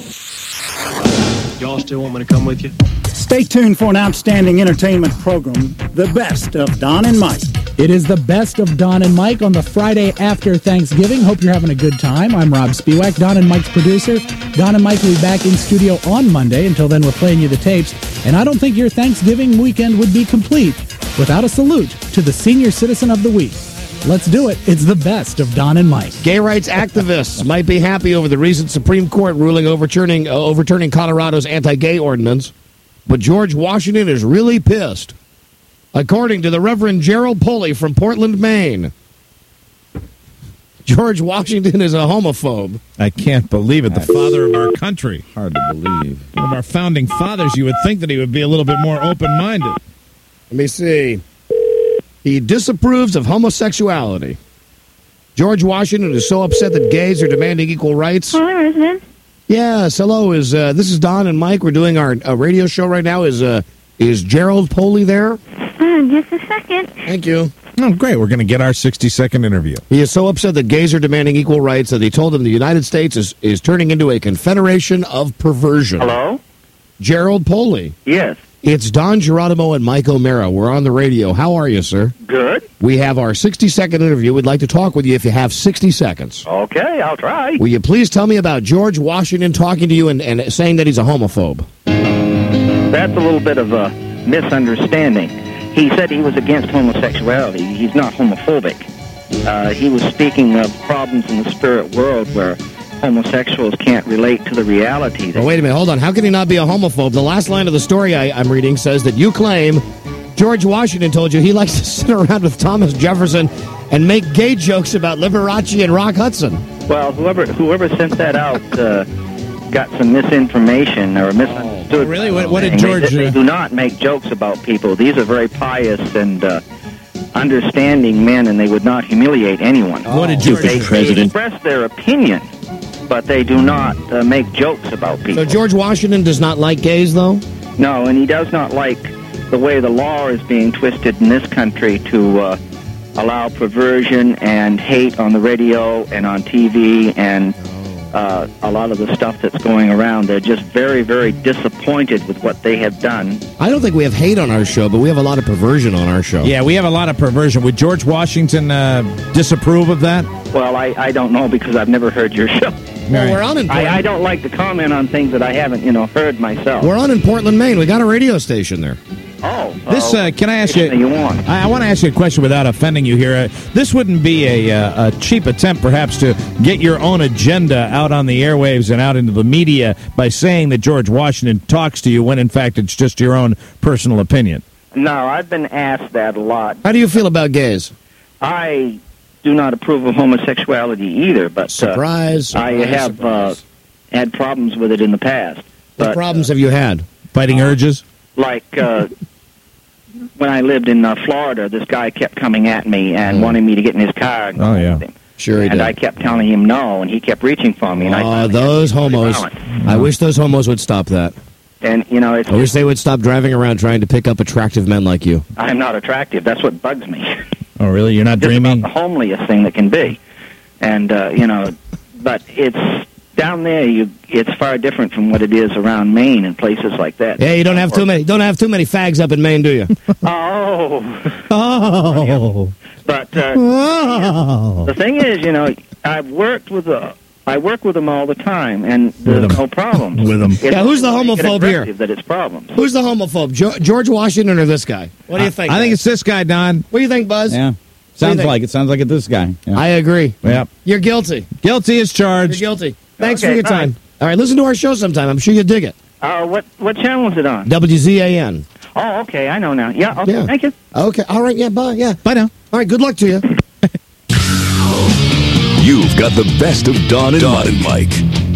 [SPEAKER 23] Y'all still want me to come with you?
[SPEAKER 24] Stay tuned for an outstanding entertainment program, The Best of Don and Mike.
[SPEAKER 3] It is the best of Don and Mike on the Friday after Thanksgiving. Hope you're having a good time. I'm Rob Spiewak, Don and Mike's producer. Don and Mike will be back in studio on Monday. Until then, we're playing you the tapes. And I don't think your Thanksgiving weekend would be complete without a salute to the Senior Citizen of the Week. Let's do it. It's the best of Don and Mike.
[SPEAKER 4] Gay rights activists might be happy over the recent Supreme Court ruling overturning uh, overturning Colorado's anti-gay ordinance, but George Washington is really pissed. According to the Reverend Gerald Pulley from Portland, Maine, George Washington is a homophobe.
[SPEAKER 6] I can't believe it. The father of our country.
[SPEAKER 9] Hard to believe.
[SPEAKER 6] One of our founding fathers, you would think that he would be a little bit more open-minded.
[SPEAKER 4] Let me see. He disapproves of homosexuality. George Washington is so upset that gays are demanding equal rights.
[SPEAKER 7] Hello, resident.
[SPEAKER 4] Yes, hello. Is uh, this is Don and Mike? We're doing our uh, radio show right now. Is uh, is Gerald Pulley there?
[SPEAKER 7] Uh, just a second.
[SPEAKER 4] Thank you.
[SPEAKER 6] Oh, great. We're going to get our sixty-second interview.
[SPEAKER 4] He is so upset that gays are demanding equal rights that he told them the United States is, is turning into a confederation of perversion.
[SPEAKER 20] Hello?
[SPEAKER 4] Gerald Pulley.
[SPEAKER 20] Yes.
[SPEAKER 4] It's Don Geronimo and Mike O'Mara. We're on the radio. How are you, sir?
[SPEAKER 20] Good.
[SPEAKER 4] We have our sixty-second interview. We'd like to talk with you if you have sixty seconds.
[SPEAKER 20] Okay, I'll try.
[SPEAKER 4] Will you please tell me about George Washington talking to you and, and saying that he's a homophobe?
[SPEAKER 20] That's a little bit of a misunderstanding. He said he was against homosexuality. He's not homophobic. Uh, he was speaking of problems in the spirit world where homosexuals can't relate to the reality.
[SPEAKER 4] Oh, wait a minute. Hold on. How can he not be a homophobe? The last line of the story I, I'm reading says that you claim George Washington told you he likes to sit around with Thomas Jefferson and make gay jokes about Liberace and Rock Hudson.
[SPEAKER 20] Well, whoever whoever sent that out uh, got some misinformation or misunderstood.
[SPEAKER 6] Oh, really? What- what did
[SPEAKER 20] They-
[SPEAKER 6] George,
[SPEAKER 20] They, they
[SPEAKER 6] uh,
[SPEAKER 20] do not make jokes about people. These are very pious and uh, understanding men, and they would not humiliate anyone.
[SPEAKER 6] What did
[SPEAKER 20] They,
[SPEAKER 6] George-
[SPEAKER 20] they
[SPEAKER 6] President?
[SPEAKER 20] express their opinion, but they do not uh, make jokes about people.
[SPEAKER 4] So George Washington does not like gays, though?
[SPEAKER 20] No, and he does not like the way the law is being twisted in this country to uh, allow perversion and hate on the radio and on T V and uh, a lot of the stuff that's going around. They're just very, very disappointed with what they have done.
[SPEAKER 4] I don't think we have hate on our show, but we have a lot of perversion on our show.
[SPEAKER 6] Yeah, we have a lot of perversion. Would George Washington uh, disapprove of that?
[SPEAKER 20] Well, I, I don't know because I've never heard your show.
[SPEAKER 4] Well, we're on in
[SPEAKER 20] I, I don't like to comment on things that I haven't, you know, heard myself.
[SPEAKER 4] We're on in Portland, Maine. We got a radio station there.
[SPEAKER 20] Oh,
[SPEAKER 6] This uh, can I ask you?
[SPEAKER 20] you want?
[SPEAKER 6] I, I want to ask you a question without offending you here. Uh, this wouldn't be a, uh, a cheap attempt, perhaps, to get your own agenda out on the airwaves and out into the media by saying that George Washington talks to you when, in fact, it's just your own personal opinion.
[SPEAKER 20] No, I've been asked that a lot.
[SPEAKER 4] How do you feel about gays?
[SPEAKER 20] I do not approve of homosexuality either, but uh,
[SPEAKER 4] Surprise,
[SPEAKER 20] I
[SPEAKER 4] surprise,
[SPEAKER 20] have uh, had problems with it in the past.
[SPEAKER 4] What
[SPEAKER 20] But,
[SPEAKER 4] problems have you had?
[SPEAKER 6] Fighting urges?
[SPEAKER 20] Like uh, when I lived in uh, Florida, this guy kept coming at me and wanting me to get in his car. And
[SPEAKER 6] Oh, yeah.
[SPEAKER 4] Sure he
[SPEAKER 20] and
[SPEAKER 4] did.
[SPEAKER 20] I kept telling him no, and he kept reaching for me. And I
[SPEAKER 4] Oh,
[SPEAKER 20] finally
[SPEAKER 4] those homos.
[SPEAKER 20] balance.
[SPEAKER 4] I wish those homos would stop that.
[SPEAKER 20] And, you know, it's,
[SPEAKER 4] I wish they would stop driving around trying to pick up attractive men like you.
[SPEAKER 20] I'm not attractive. That's what bugs me.
[SPEAKER 6] Oh, really? You're not
[SPEAKER 20] Just
[SPEAKER 6] dreaming?
[SPEAKER 20] about the homeliest thing that can be. And, uh, you know, but it's down there, you it's far different from what it is around Maine and places like that.
[SPEAKER 4] Yeah, you don't have too many. Don't have too many fags up in Maine, do you?
[SPEAKER 20] Oh.
[SPEAKER 4] Oh.
[SPEAKER 20] But uh,
[SPEAKER 4] Oh.
[SPEAKER 20] the thing is, you know, I've worked with a I work with them all the time, and there's no problems.
[SPEAKER 6] With them.
[SPEAKER 20] It's
[SPEAKER 4] Yeah, who's the
[SPEAKER 20] when they get
[SPEAKER 4] homophobe here?
[SPEAKER 20] aggressive That it's problems.
[SPEAKER 4] Who's the homophobe? Jo- George Washington or this guy? What do you think?
[SPEAKER 6] I think
[SPEAKER 4] guys?
[SPEAKER 6] it's this guy, Don.
[SPEAKER 4] What do you think, Buzz?
[SPEAKER 9] Yeah.
[SPEAKER 4] What
[SPEAKER 9] Sounds
[SPEAKER 4] do you
[SPEAKER 9] like it. Sounds like it. This guy. Yeah.
[SPEAKER 4] I agree.
[SPEAKER 6] Yep.
[SPEAKER 4] You're guilty.
[SPEAKER 6] Guilty as
[SPEAKER 4] You're
[SPEAKER 6] charged.
[SPEAKER 4] guilty. Thanks
[SPEAKER 20] Okay,
[SPEAKER 4] for your
[SPEAKER 20] all right.
[SPEAKER 4] time. All right, listen to our show sometime. I'm sure you'll dig it.
[SPEAKER 20] Uh, what what channel is it on?
[SPEAKER 4] W Z A N.
[SPEAKER 20] Oh, okay, I know now. Yeah, okay,
[SPEAKER 4] Yeah.
[SPEAKER 20] thank you.
[SPEAKER 4] Okay. All right. Yeah. Bye. Yeah.
[SPEAKER 6] Bye now.
[SPEAKER 4] All right. Good luck to you.
[SPEAKER 2] You've got the best of Don and Don Mike.